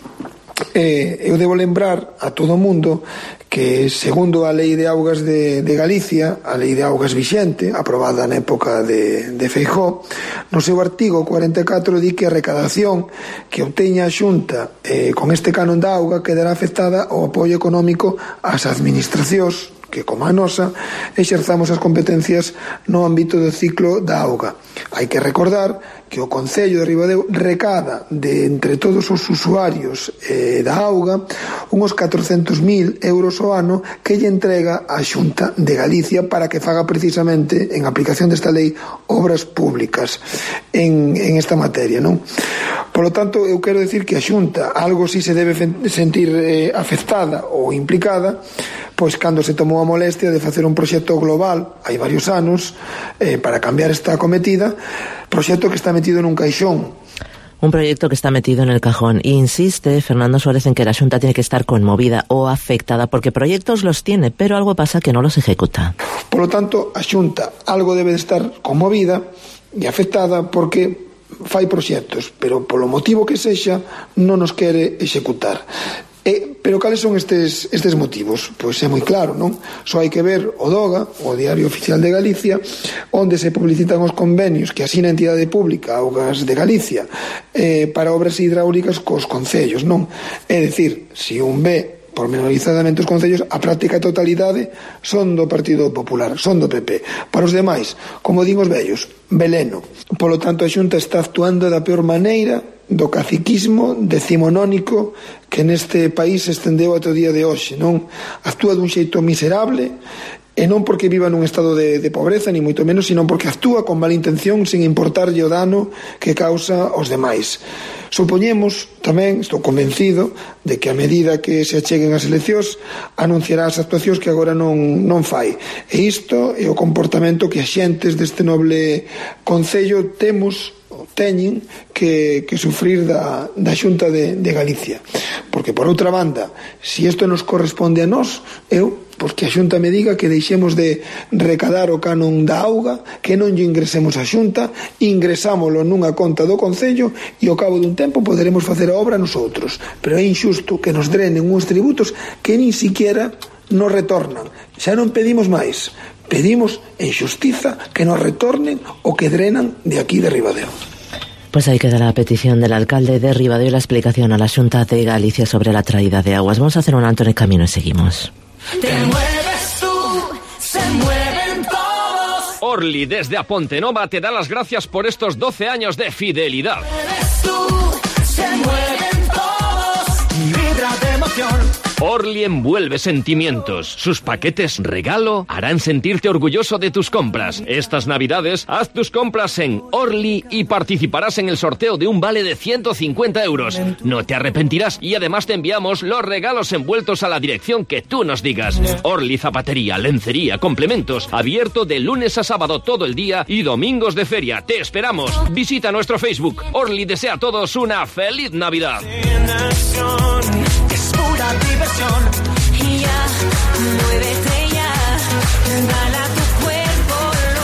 Eu debo lembrar a todo o mundo que, segundo a Lei de Augas de Galicia, a Lei de Augas vixente, aprobada na época de Feijóo, no seu artigo 44 di que a recadación que obteña a Xunta con este canon da auga quedará afectada ao apoio económico ás administracións que, como a nosa, exerzamos as competencias no ámbito do ciclo da auga. Hai que recordar que o Concello de Ribadeo recada de entre todos os usuarios da auga unos 400.000 euros ao ano que lle entrega a Xunta de Galicia para que faga precisamente, en aplicación desta lei, obras públicas en esta materia, non? Por lo tanto, eu quero decir que a Xunta algo si se debe sentir afectada ou implicada, pois cando se tomou a molestia de facer un proxecto global hai varios anos para cambiar esta acometida, proxecto que está metido nun caixón. Un proyecto que está metido en el cajón. Insiste Fernando Suárez en que la Xunta tiene que estar conmovida o afectada, porque proyectos los tiene, pero algo pasa que no los ejecuta. Por lo tanto, a Xunta algo debe de estar conmovida e afectada porque fai proxectos, pero polo motivo que sexa non nos quere executar. Pero cales son estes motivos? Pois é moi claro, non? Só hai que ver o DOGA, o Diario Oficial de Galicia, onde se publicitan os convenios que asina a entidade pública Augas de Galicia para obras hidráulicas cos concellos, non? É dicir, se un ve pormenorizadamente os concellos, a práctica totalidade son do Partido Popular, son do PP. Para os demais, como din os vellos, veleno. Polo tanto, a Xunta está actuando da peor maneira do caciquismo decimonónico que neste país se estendeu ata o día de hoxe, non? Actúa dun xeito miserable, e non porque viva nun estado de pobreza, ni moito menos, sino porque actúa con mala intención sin importarlle o dano que causa aos demais. Supoñemos, tamén, estou convencido, de que a medida que se acheguen as eleccións anunciará as actuacións que agora non fai. E isto é o comportamento que as xentes deste noble concello teñen que sufrir da Xunta de Galicia. Porque, por outra banda, se isto nos corresponde a nós, porque a Xunta me diga que deixemos de recadar o canon da auga, que non lle ingresemos a Xunta, ingresámolo nunha conta do Concello e ao cabo dun tempo poderemos facer a obra nosotros. Pero é injusto que nos drenen uns tributos que nin siquiera nos retornan. Xa non pedimos máis, pedimos en xustiza que nos retornen o que drenan de aquí de Ribadeo. Pues ahí queda la petición del alcalde de Ribadeo y la explicación a la Xunta de Galicia sobre la traída de aguas. Vamos a hacer un alto en el camino y seguimos. Te mueves tú, se mueven todos. Orly desde Apontenova te da las gracias por estos 12 años de fidelidad. Te mueves tú, se mueven todos. Vibra de emoción. Orly envuelve sentimientos. Sus paquetes regalo harán sentirte orgulloso de tus compras. Estas Navidades, haz tus compras en Orly y participarás en el sorteo de un vale de 150 euros. No te arrepentirás y además te enviamos los regalos envueltos a la dirección que tú nos digas. Orly Zapatería, Lencería, Complementos, abierto de lunes a sábado todo el día y domingos de feria. Te esperamos. Visita nuestro Facebook. Orly desea a todos una feliz Navidad. Es pura diversión. Y ya, muévete ya, dale a tu cuerpo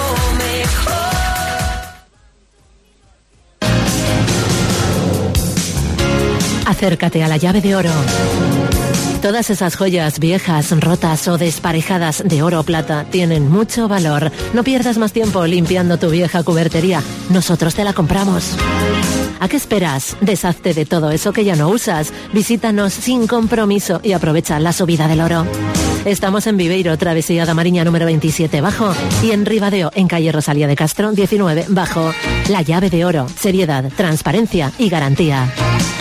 lo mejor. Acércate a la llave de oro. Todas esas joyas viejas, rotas o desparejadas de oro o plata tienen mucho valor. No pierdas más tiempo limpiando tu vieja cubertería. Nosotros te la compramos. ¿A qué esperas? Deshazte de todo eso que ya no usas. Visítanos sin compromiso y aprovecha la subida del oro. Estamos en Viveiro, Travesía da Mariña número 27 bajo, y en Ribadeo, en calle Rosalía de Castro 19 bajo. La llave de oro, seriedad, transparencia y garantía.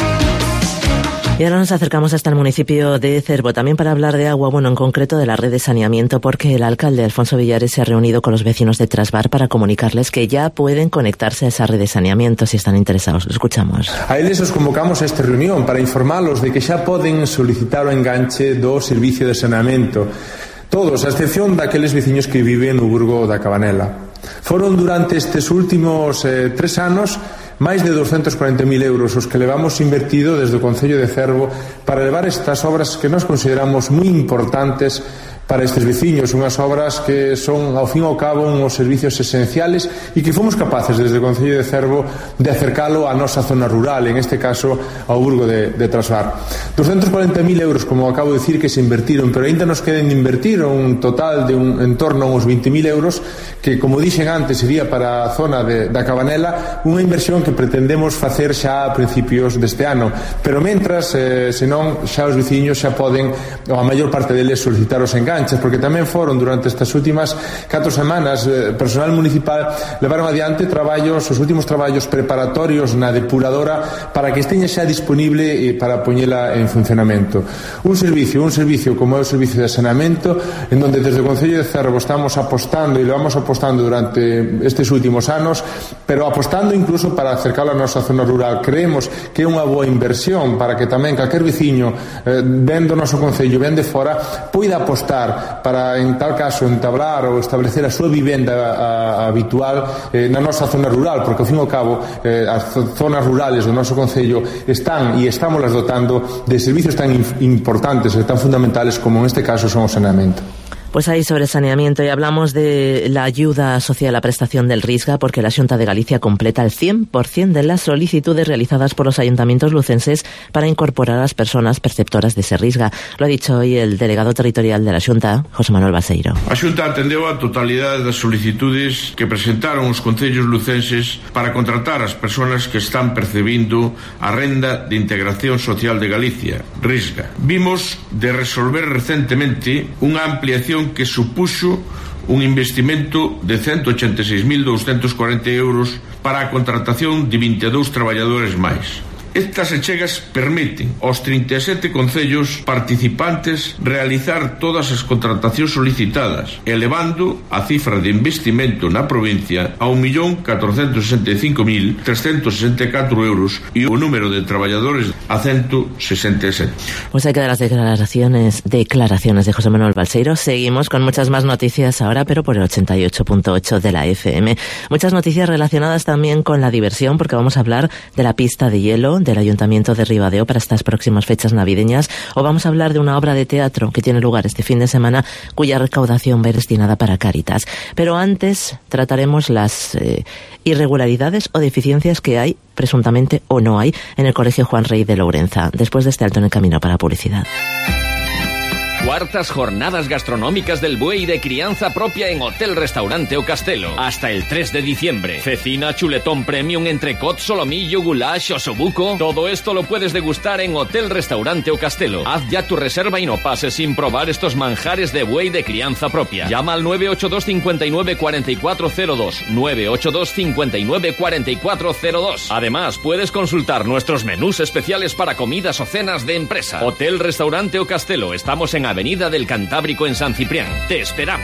Y ahora nos acercamos hasta el municipio de Cervo, también para hablar de agua, bueno, en concreto de la red de saneamiento, porque el alcalde Alfonso Villares se ha reunido con los vecinos de Trasbar para comunicarles que ya pueden conectarse a esa red de saneamiento si están interesados. Lo escuchamos. A eles os convocamos a esta reunión para informarlos de que xa poden solicitar o enganche do servicio de saneamento. Todos, a excepción daqueles veciños que viven no Burgo da Cabanela. Foron durante estes últimos 3 anos máis de 240.000 euros os que levamos invertido desde o Concello de Cervo para levar estas obras que nos consideramos moi importantes para estes veciños, unhas obras que son, ao fin e ao cabo, uns servicios esenciales e que fomos capaces desde o Concello de Cervo de acercalo á nosa zona rural, en este caso ao Burgo de Trasbar. 240.000 euros, como acabo de dicir, que se invertiron, pero ainda nos queden de invertir un total de en torno a uns 20.000 euros, que, como dixen antes, sería para a zona da Cabanela, unha inversión que pretendemos facer xa a principios deste ano. Pero mentras, senón, xa os veciños xa poden, ou a maior parte deles, solicitar os enganches, porque tamén foron durante estas últimas 4 semanas personal municipal levaron adiante os últimos traballos preparatorios na depuradora para que esteña xa disponible para poñela en funcionamento. Un servicio como é o servicio de saneamento, en donde desde o Concello de Cervo estamos apostando e lo vamos apostando durante estes últimos anos, pero apostando incluso para acercarlo a nosa zona rural. Creemos que é unha boa inversión para que tamén calquer veciño ven do noso Concello, ven de fora, poida apostar para, en tal caso, entablar ou establecer a súa vivenda habitual na nosa zona rural, porque, ao fin e ao cabo, as zonas rurales do noso Concello están e estamos dotando de servicios tan importantes e tan fundamentales como, en este caso, son o saneamento. Pues ahí sobre saneamiento, y hablamos de la ayuda social a prestación del Risga, porque la Xunta de Galicia completa el 100% de las solicitudes realizadas por los ayuntamientos lucenses para incorporar a las personas perceptoras de ese Risga. Lo ha dicho hoy el delegado territorial de la Xunta, José Manuel Balseiro. A Xunta atendeu a totalidade das solicitudes que presentaron os concellos lucenses para contratar as persoas que están percebindo a Renda de Integración Social de Galicia, Risga. Vimos de resolver recentemente unha ampliación que supuxo un investimento de 186.240 euros para a contratación de 22 traballadores máis. Estas achegas permiten aos 37 concellos participantes realizar todas as contratacións solicitadas, elevando a cifra de investimento na provincia a 1.465.364 euros e o número de traballadores a 167. Pues hay que dar las declaraciones de José Manuel Balseiro. Seguimos con muchas más noticias ahora, pero por el 88.8 de la FM. Muchas noticias relacionadas también con la diversión, porque vamos a hablar de la pista de hielo del Ayuntamiento de Ribadeo para estas próximas fechas navideñas, o vamos a hablar de una obra de teatro que tiene lugar este fin de semana, cuya recaudación va a ir destinada para Cáritas. Pero antes trataremos las irregularidades o deficiencias que hay, presuntamente o no hay, en el Colegio Juan Rey de Lourenza, después de este alto en el camino para publicidad. Cuartas jornadas gastronómicas del buey de crianza propia en Hotel Restaurante O Castelo. Hasta el 3 de diciembre. Cecina, chuletón premium, entrecot, solomillo, goulash, osobuco. Todo esto lo puedes degustar en Hotel Restaurante O Castelo. Haz ya tu reserva y no pases sin probar estos manjares de buey de crianza propia. Llama al 982 59 4402. 982 59 4402. Además, puedes consultar nuestros menús especiales para comidas o cenas de empresa. Hotel Restaurante O Castelo. Estamos en Avenida del Cantábrico en San Ciprián. Te esperamos.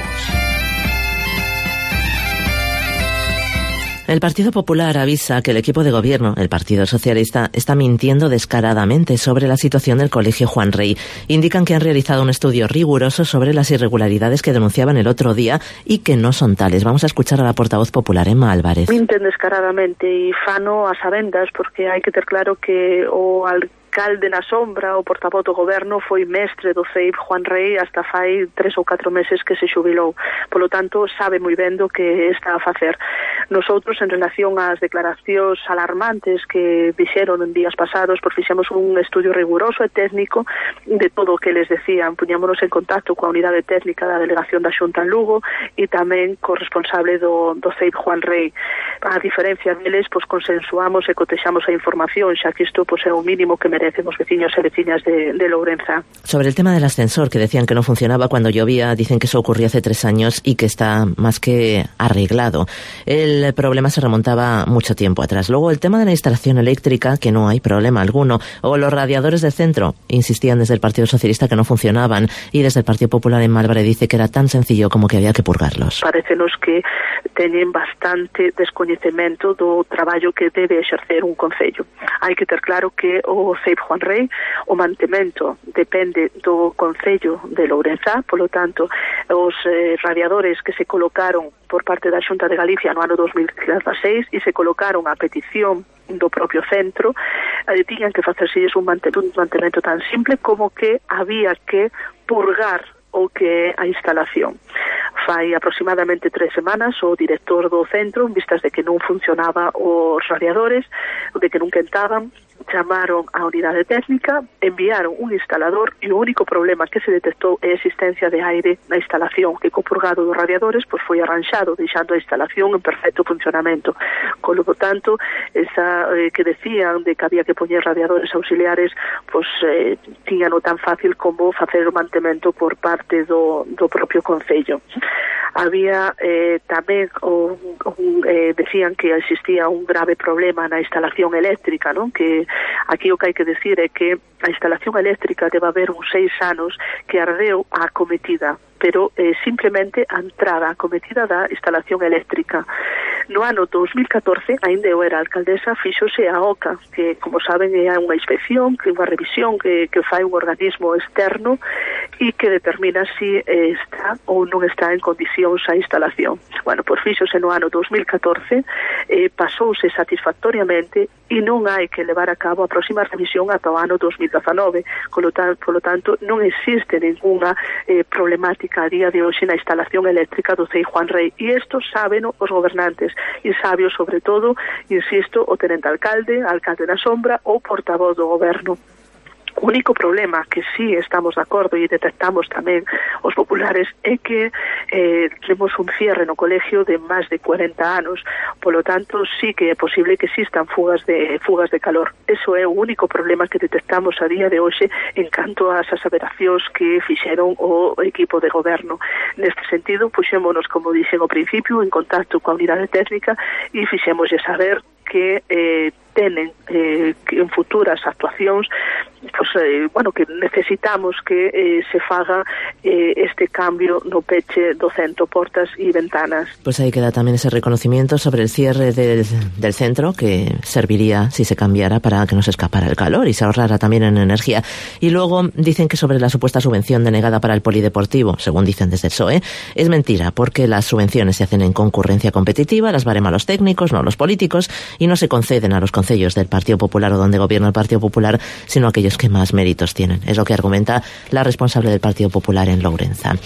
El Partido Popular avisa que el equipo de gobierno, el Partido Socialista, está mintiendo descaradamente sobre la situación del Colegio Juan Rey. Indican que han realizado un estudio riguroso sobre las irregularidades que denunciaban el otro día y que no son tales. Vamos a escuchar a la portavoz popular, Emma Álvarez. Minten descaradamente e fano a sabendas, porque hai que ter claro que o alcalde na sombra, o portavoz do goberno, foi mestre do CEIP Juan Rey hasta fai 3 ou 4 meses que se xubilou. Polo tanto, sabe moi ben do que está a facer. Nosotros, en relación ás declaracións alarmantes que dixeron en días pasados, pois fixemos un estudio riguroso e técnico de todo o que les decían. Puñámonos en contacto coa unidade técnica da delegación da Xunta en Lugo e tamén co responsable do CEIP Juan Rey. A diferencia deles, pois consensuamos e cotexamos a información, xa que isto pois é o mínimo que merecen os veciños e veciñas de Lourenza. Sobre el tema del ascensor, que decían que no funcionaba cuando llovía, dicen que eso ocurrió hace 3 años y que está más que arreglado. El problema se remontaba mucho tiempo atrás. Luego, el tema de la instalación eléctrica, que no hay problema alguno, o los radiadores del centro, insistían desde el Partido Socialista que no funcionaban, y desde el Partido Popular en Álvarez dice que era tan sencillo como que había que purgarlos. Parécenos que teñen bastante descoñecemento do traballo que debe exercer un concello. Hai que ter claro que o CEIP Juan Rey, o mantemento depende do Concello de Lourenza, polo tanto, os radiadores que se colocaron por parte da Xunta de Galicia no ano 2016 e se colocaron a petición do propio centro, tiñan que facerse un mantemento tan simple como que había que purgar o que a instalación. Fai aproximadamente 3 semanas o director do centro, en vistas de que non funcionaba os radiadores, de que non quentaban, chamaron a unidade técnica, enviaron un instalador e o único problema que se detectou é a existencia de aire na instalación, que co purgado dos radiadores pois foi arranxado, deixando a instalación en perfecto funcionamento. Con lo tanto, esa que decían de que había que poñer radiadores auxiliares, pois tiñano tan fácil como facer o mantemento por parte do propio concello. Había tamén decían que existía un grave problema na instalación eléctrica, non? Que aquí o que hai que decir é que a instalación eléctrica debe haber uns 6 anos que ardeu a acometida, pero simplemente a entrada a acometida da instalación eléctrica. No ano 2014, ainda eu era alcaldesa, fíxose a OCA, que, como saben, é unha inspección, que é unha revisión que fai un organismo externo e que determina si está ou non está en condicións a instalación. Bueno, por fíxose no ano 2014, pasouse satisfactoriamente e non hai que levar a cabo a próxima revisión ata o ano 2019. Polo tanto, non existe ninguna problemática a día de hoxe na instalación eléctrica do CEI Juan Rey. E isto sábeno os gobernantes, e sábeo sobre todo, insisto, o tenente alcalde, alcalde na sombra ou portavoz do goberno. O único problema que sí estamos de acordo e detectamos tamén os populares é que temos un cierre no colegio de máis de 40 anos, polo tanto sí que é posible que existan fugas de calor. Eso é o único problema que detectamos a día de hoxe en canto ás aseveracións que fixeron o equipo de goberno. Neste sentido, puxémonos, como dixen ao principio, en contacto coa unidade técnica e fixémoslle saber que tenen en futuras actuacións que necesitamos que se faga este cambio no peche do centro, portas e ventanas. Pues ahí queda también ese reconocimiento sobre el cierre del centro, que serviría, si se cambiara, para que no se escapara el calor y se ahorrara también en energía. Y luego dicen que sobre la supuesta subvención denegada para el polideportivo, según dicen desde el PSOE, es mentira, porque las subvenciones se hacen en concurrencia competitiva, las barema los técnicos, no los políticos, y no se conceden a los concellos del Partido Popular o donde gobierna el Partido Popular, sino a aquellos que más méritos tienen. Es lo que argumenta la responsable del Partido Popular en Lourenza.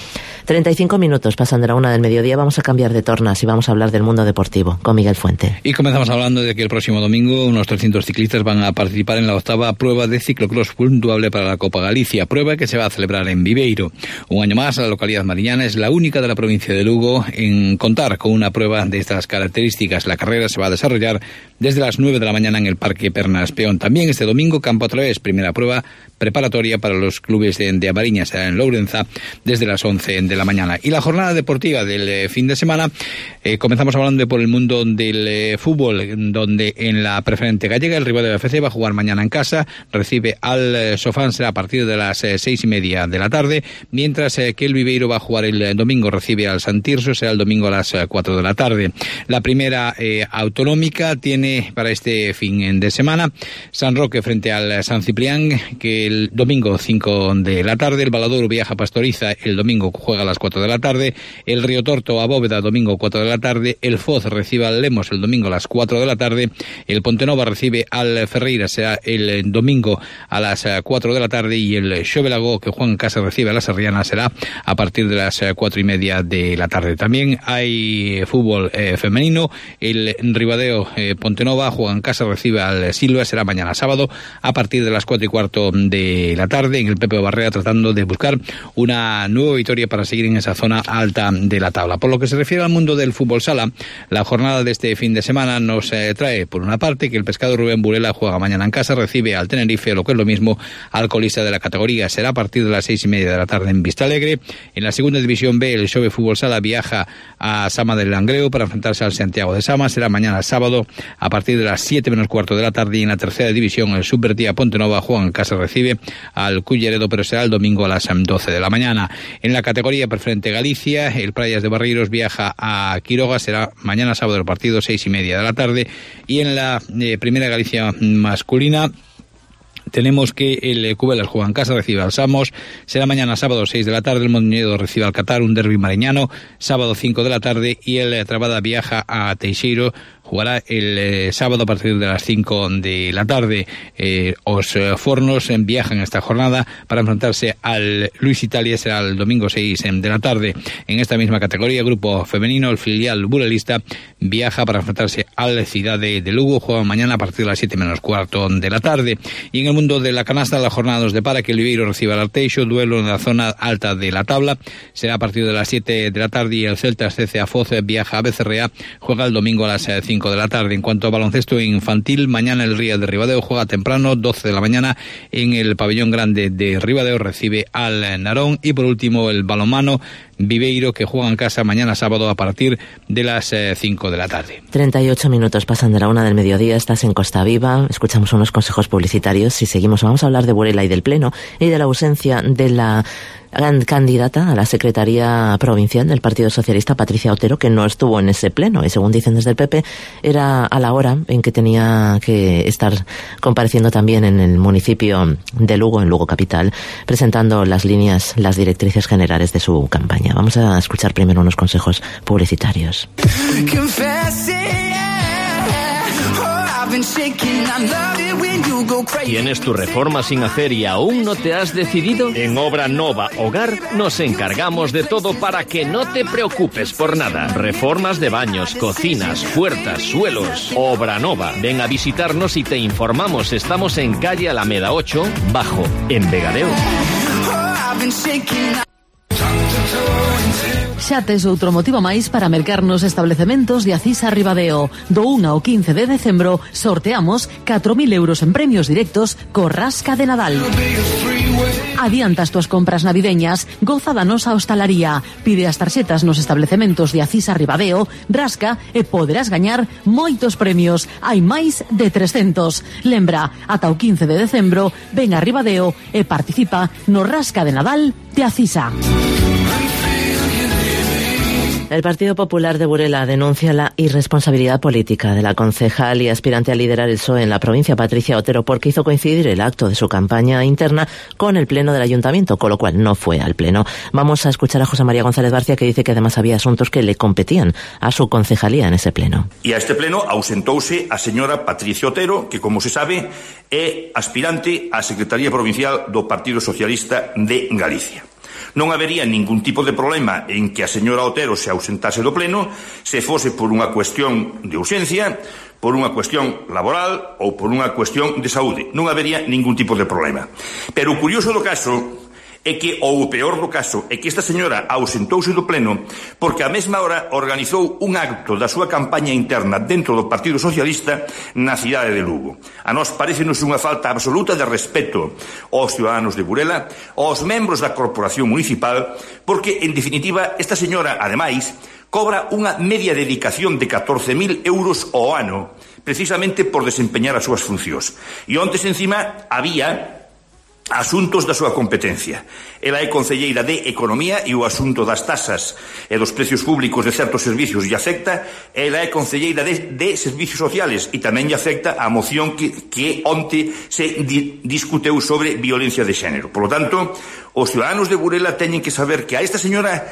35 minutos pasan de la 1 del mediodía. Vamos a cambiar de tornas y vamos a hablar del mundo deportivo con Miguel Fuente. Y comenzamos hablando de que el próximo domingo unos 300 ciclistas van a participar en la 8ª prueba de ciclocross puntuable para la Copa Galicia, prueba que se va a celebrar en Viveiro. Un año más, la localidad mariñana es la única de la provincia de Lugo en contar con una prueba de estas características. La carrera se va a desarrollar desde las 9 de la mañana en el Parque Pernas Peón. También este domingo, campo a través, primera prueba preparatoria para los clubes de Amariña, será en Lourenza desde las 11 de la mañana. Y la jornada deportiva del fin de semana, comenzamos hablando por el mundo del fútbol, donde en la preferente gallega el Ribadeo FC va a jugar mañana en casa, recibe al Sofán, será a partir de las 6:30 de la tarde, mientras que el Viveiro va a jugar el domingo, recibe al San Tirso, será el domingo a las 4 de la tarde. La primera autonómica tiene para este fin de semana San Roque frente al San Ciprián, que el domingo 5 de la tarde, el Valadouro viaja a Pastoriza, el domingo juega a las 4 de la tarde, el Río Torto a Bóveda, domingo 4 de la tarde, el Foz recibe al Lemos el domingo a las 4 de la tarde, el Pontenova recibe al Ferreira, será el domingo a las 4 de la tarde, y el Xovelagó, que Juan Casa recibe a la Serriana, será a partir de las 4:30 de la tarde. También hay fútbol femenino, el Ribadeo Pontenova juega en casa, recibe al Silva, será mañana sábado a partir de las 4:15 de la tarde, en el Pepe Barrea, tratando de buscar una nueva victoria para seguir en esa zona alta de la tabla. Por lo que se refiere al mundo del fútbol sala, la jornada de este fin de semana nos trae, por una parte, que el Pescado Rubén Burela juega mañana en casa, recibe al Tenerife, lo que es lo mismo, al colista de la categoría, será a partir de las 6:30 de la tarde en Vistalegre. En la segunda división B, el Xove Fútbol Sala viaja a Sama del Langreo para enfrentarse al Santiago de Sama, será mañana sábado a partir de las 7:15 de la tarde, y en la tercera división el Subvertía Pontenova juega en casa, recibe al Culleredo, pero será el domingo a las 12 de la mañana. En la categoría preferente Galicia, el Praias de Barreiros viaja a Quiroga, será mañana sábado el partido 6:30 de la tarde, y en la primera Galicia masculina tenemos que el Cubelas juega en casa, recibe al Samos, será mañana sábado 6 de la tarde, el Mondoñedo recibe al Qatar, un derbi mariñano, sábado 5 de la tarde, y el Trabada viaja a Teixeiro, jugará el sábado a partir de las 5 de la tarde. Os Fornos viajan esta jornada para enfrentarse al Luis Italia, será el domingo 6 de la tarde. En esta misma categoría, grupo femenino, el filial buralista viaja para enfrentarse al Ciudad de Lugo, juega mañana a partir de las 7:15 de la tarde. Y en el mundo de la canasta, la jornada nos depara que el Viveiro recibe al Arteixo, duelo en la zona alta de la tabla, será a partir de las 7 de la tarde, y el Celtas CCA Foz viaja a Becerrea, juega el domingo a las 5 de la tarde. En cuanto a baloncesto infantil, mañana el Rías de Ribadeo juega temprano, 12 de la mañana, en el pabellón grande de Ribadeo, recibe al Narón. Y por último, el balonmano Viveiro, que juega en casa mañana sábado a partir de las 5 de la tarde. 38 minutos pasan de la 1 del mediodía, estás en Costa Viva, escuchamos unos consejos publicitarios y seguimos. Vamos a hablar de Burela y del Pleno y de la ausencia de la candidata a la Secretaría Provincial del Partido Socialista, Patricia Otero, que no estuvo en ese pleno y, según dicen desde el PP, era a la hora en que tenía que estar compareciendo también en el municipio de Lugo, en Lugo capital, presentando las líneas, las directrices generales de su campaña. Vamos a escuchar primero unos consejos publicitarios. ¿Tienes tu reforma sin hacer y aún no te has decidido? En Obra Nova Hogar nos encargamos de todo para que no te preocupes por nada. Reformas de baños, cocinas, puertas, suelos. Obra Nova. Ven a visitarnos y te informamos. Estamos en calle Alameda 8, Bajo, en Vegadeo. Xa tes outro motivo máis para mercar nos establecementos de Acisa Ribadeo. Do 1 ao 15 de decembro sorteamos 4.000 euros en premios directos co Rasca de Nadal. Adianta as túas compras navideñas, goza da nosa hostalaría, pide as tarxetas nos establecementos de Acisa Ribadeo, rasca e poderás gañar moitos premios. Hai máis de 300. Lembra, ata o 15 de decembro, ven a Ribadeo e participa no Rasca de Nadal de Acisa. El Partido Popular de Burela denuncia la irresponsabilidad política de la concejal y aspirante a liderar el PSOE en la provincia, Patricia Otero, porque hizo coincidir el acto de su campaña interna con el pleno del ayuntamiento, con lo cual no fue al pleno. Vamos a escuchar a José María González Barcia, que dice que además había asuntos que le competían a su concejalía en ese pleno. E a este pleno ausentouse a señora Patricia Otero, que, como se sabe, é aspirante á Secretaría Provincial do Partido Socialista de Galicia. Non habería ningún tipo de problema en que a señora Otero se ausentase do pleno se fose por unha cuestión de urxencia, por unha cuestión laboral ou por unha cuestión de saúde. Non habería ningún tipo de problema. Pero o curioso do caso é que, ou o peor do caso, é que esta señora ausentouse do pleno porque a mesma hora organizou un acto da súa campaña interna dentro do Partido Socialista na cidade de Lugo. A nós parécenos unha falta absoluta de respeto aos ciudadanos de Burela, aos membros da Corporación Municipal, porque, en definitiva, esta señora, ademais, cobra unha media dedicación de 14.000 euros ao ano, precisamente por desempeñar as súas funcións. E ontes, encima, había asuntos da súa competencia. Ela é concelleira de Economía e o asunto das tasas e dos precios públicos de certos servicios lle afecta. Ela é concelleira de Servicios Sociales e tamén lle afecta a moción que onte se discuteu sobre violencia de xénero. Por lo tanto, os ciudadanos de Burela teñen que saber que a esta señora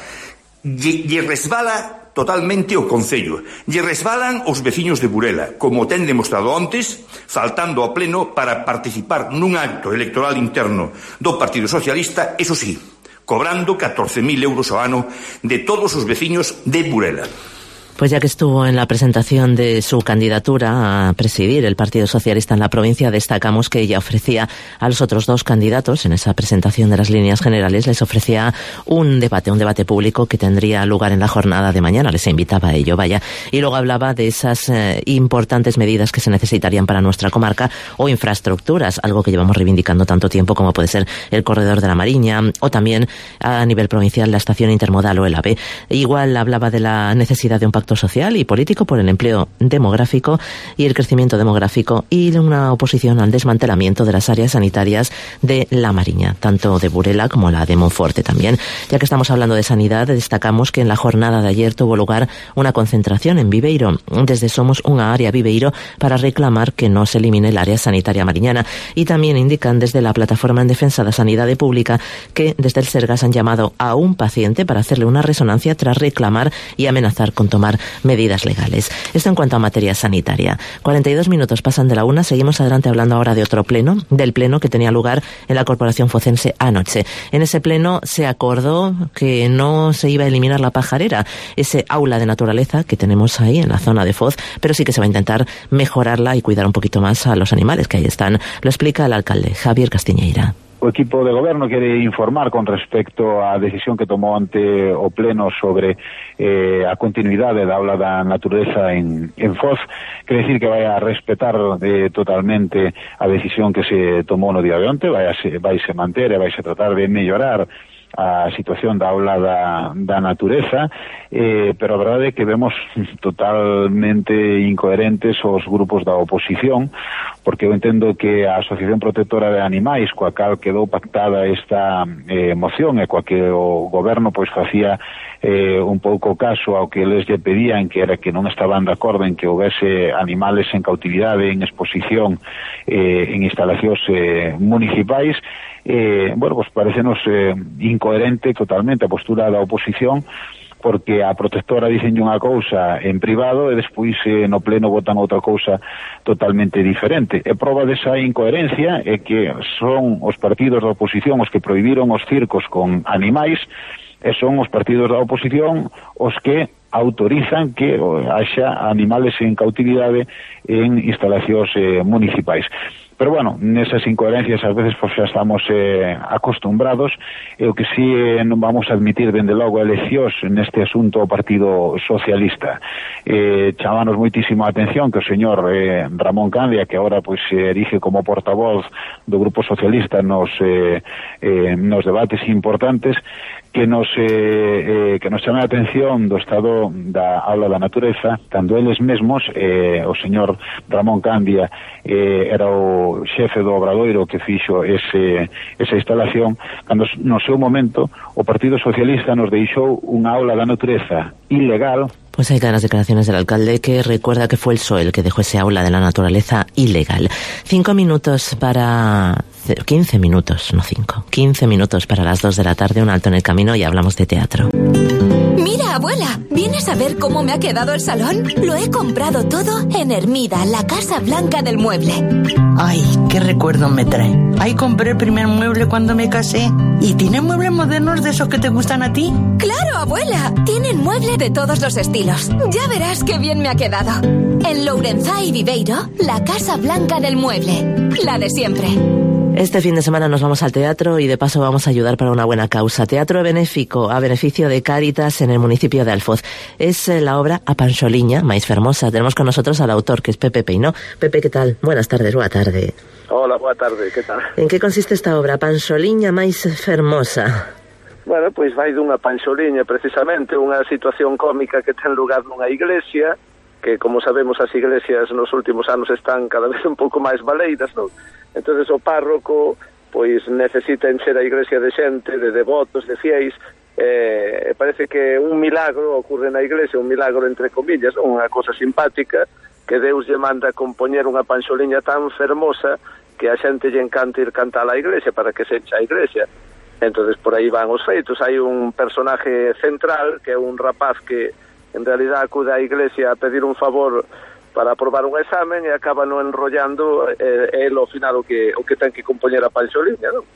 lle resbala totalmente o concello. Lle resbalan os veciños de Burela, como ten demostrado ontes, faltando ao pleno para participar nun acto electoral interno do Partido Socialista, eso sí, cobrando 14.000 euros ao ano de todos os veciños de Burela. Pues ya que estuvo en la presentación de su candidatura a presidir el Partido Socialista en la provincia, destacamos que ella ofrecía a los otros dos candidatos, en esa presentación de las líneas generales, les ofrecía un debate público que tendría lugar en la jornada de mañana, les invitaba a ello, vaya. Y luego hablaba de esas importantes medidas que se necesitarían para nuestra comarca o infraestructuras, algo que llevamos reivindicando tanto tiempo como puede ser el corredor de la Mariña o también a nivel provincial la estación intermodal o el AVE. Igual hablaba de la necesidad de un pacto social y político por el empleo demográfico y el crecimiento demográfico y una oposición al desmantelamiento de las áreas sanitarias de la Mariña, tanto de Burela como la de Monforte también. Ya que estamos hablando de sanidad, destacamos que en la jornada de ayer tuvo lugar una concentración en Viveiro. Desde Somos unha área Viveiro para reclamar que no se elimine el área sanitaria mariñana, y también indican desde la Plataforma en Defensa da Sanidade Pública que desde el Sergas han llamado a un paciente para hacerle una resonancia tras reclamar y amenazar con tomar medidas legales. Esto en cuanto a materia sanitaria. 42 minutos pasan de la 1. Seguimos adelante hablando ahora de otro pleno, del pleno que tenía lugar en la Corporación Focense anoche. En ese pleno se acordó que no se iba a eliminar la pajarera, ese aula de naturaleza que tenemos ahí en la zona de Foz, pero sí que se va a intentar mejorarla y cuidar un poquito más a los animales que ahí están. Lo explica el alcalde, Javier Castiñeira. O equipo de goberno quere informar con respecto á decisión que tomou ante o pleno sobre a continuidade da aula da natureza en Foz. Quere decir que vai a respetar totalmente a decisión que se tomou no día de onte, vai se manter e vai se tratar de mellorar a situación da aula da natureza, pero a verdade é que vemos totalmente incoherentes os grupos da oposición, porque eu entendo que a Asociación Protectora de Animais, coa cal quedou pactada esta moción e coa que o goberno pois facía un pouco caso ao que eles lle pedían, que era que non estaban de acordo en que houvese animales en cautividade, en exposición, en instalacións municipais. Bueno, pues parecenos incoherente totalmente a postura da oposición, porque a protectora dicen unha cousa en privado e despois no pleno votan outra cousa totalmente diferente. E prova desa incoherencia é que son os partidos da oposición os que prohibiron os circos con animais, e son os partidos da oposición os que autorizan que haxa animales en cautividade en instalacións municipais. Pero bueno, nesas incoherencias ás veces pues, xa estamos acostumbrados, e o que sí non vamos a admitir dende logo eleccións neste asunto o Partido Socialista. Chamanos moitísimo a atención que o señor Ramón Candia, que agora pues, se erige como portavoz do Grupo Socialista nos debates importantes, que nos chame a atención do estado da aula da natureza, cando eles mesmos, o señor Ramón Candia era o xefe do Obradoiro que fixo esa instalación, cando no seu momento o Partido Socialista nos deixou unha aula da natureza ilegal. Pues hay claras declaraciones del alcalde, que recuerda que fue el PSOE el que dejó ese aula de la naturaleza ilegal. 15 minutos para las 2 de la tarde, un alto en el camino y hablamos de teatro. Mira, abuela, ¿vienes a ver cómo me ha quedado el salón? Lo he comprado todo en Hermida, la Casa Blanca del Mueble. Ay, qué recuerdo me trae. Ahí compré el primer mueble cuando me casé. ¿Y tienen muebles modernos de esos que te gustan a ti? ¡Claro, abuela! Tienen mueble de todos los estilos. Ya verás qué bien me ha quedado. En Lourenzá y Viveiro, la Casa Blanca del Mueble. La de siempre. Este fin de semana nos vamos al teatro y de paso vamos a ayudar para una buena causa. Teatro benéfico a beneficio de Cáritas en el municipio de Alfoz. Es la obra A Panxoliña máis fermosa. Tenemos con nosotros al autor, que es Pepe Peinó. Pepe, ¿qué tal? Buenas tardes, boa tarde. Hola, boa tarde, ¿qué tal? En que consiste esta obra, A Panxoliña máis fermosa? Bueno, pois vai dunha panxoliña, precisamente, unha situación cómica que ten lugar nunha iglesia, que, como sabemos, as iglesias nos últimos anos están cada vez un pouco máis baleiras, non? Entonces o párroco pois necesita encher a iglesia de xente, de devotos, de fiéis, parece que un milagro ocorre na iglesia, un milagro entre comillas, unha cosa simpática, que Deus lle manda compoñer unha panxoliña tan fermosa que a xente lle encanta ir cantar á iglesia para que se encha a iglesia. Entonces por aí van os feitos. Hai un personaje central que é un rapaz que en realidad acude á iglesia a pedir un favor para aprobar un examen e acaba no enrollando el ao final o que ten que compoñer a panxoliña, non?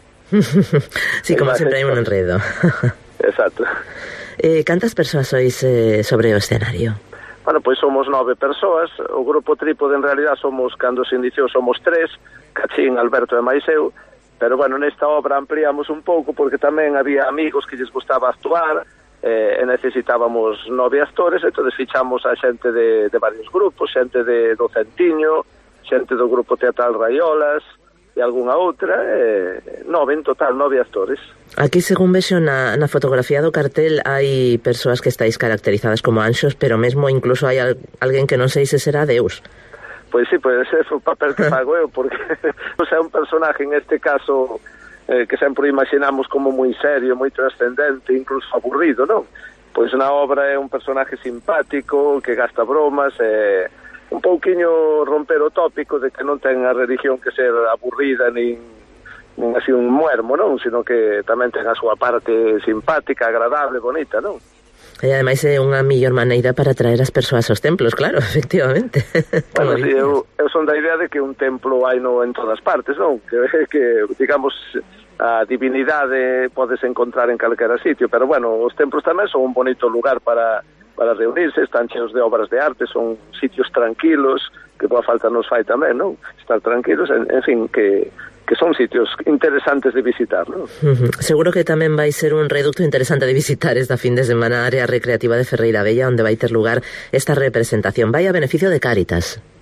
Sí, como sempre hai un enredo. Exacto. Cantas persoas sois sobre o escenario? Bueno, pois somos 9 persoas. O grupo Trípode en realidad somos, cando se iniciou, somos 3, Cachín, Alberto e máis eu, pero bueno, nesta obra ampliamos un pouco porque tamén había amigos que lles gustaba actuar, e necesitábamos 9 actores, entón fichamos a xente de varios grupos, xente do Centiño, xente do grupo teatral Raiolas e algunha outra, 9 en total, 9 actores. Aquí, según vexo na fotografía do cartel, hai persoas que estáis caracterizadas como anxos, pero mesmo incluso hai alguén que non sei se será Deus. Pois sí, pois ese foi o papel que fago eu, porque o sea, un personaje en este caso que sempre imaginamos como moi serio, moi trascendente, incluso aburrido, non? Pois na obra é un personaje simpático, que gasta bromas, un pouquiño romper o tópico de que non ten a religión que ser aburrida nin así un muermo, non? Sino que tamén ten a súa parte simpática, agradable, bonita, non? E ademais é unha millor maneira para atraer as persoas aos templos, claro, efectivamente. Bueno, sí, eu son da idea de que un templo hai en todas partes, non? Que digamos, a divinidade podes encontrar en calquera sitio, pero bueno, os templos tamén son un bonito lugar para reunirse, están cheos de obras de arte, son sitios tranquilos, que boa falta nos fai tamén, non? Estar tranquilos, en fin, que son sitios interesantes de visitar, non? Seguro que tamén vai ser un reducto interesante de visitar esta fin de semana a área recreativa de Ferreira Bella, onde vai ter lugar esta representación. Vai a beneficio de Cáritas.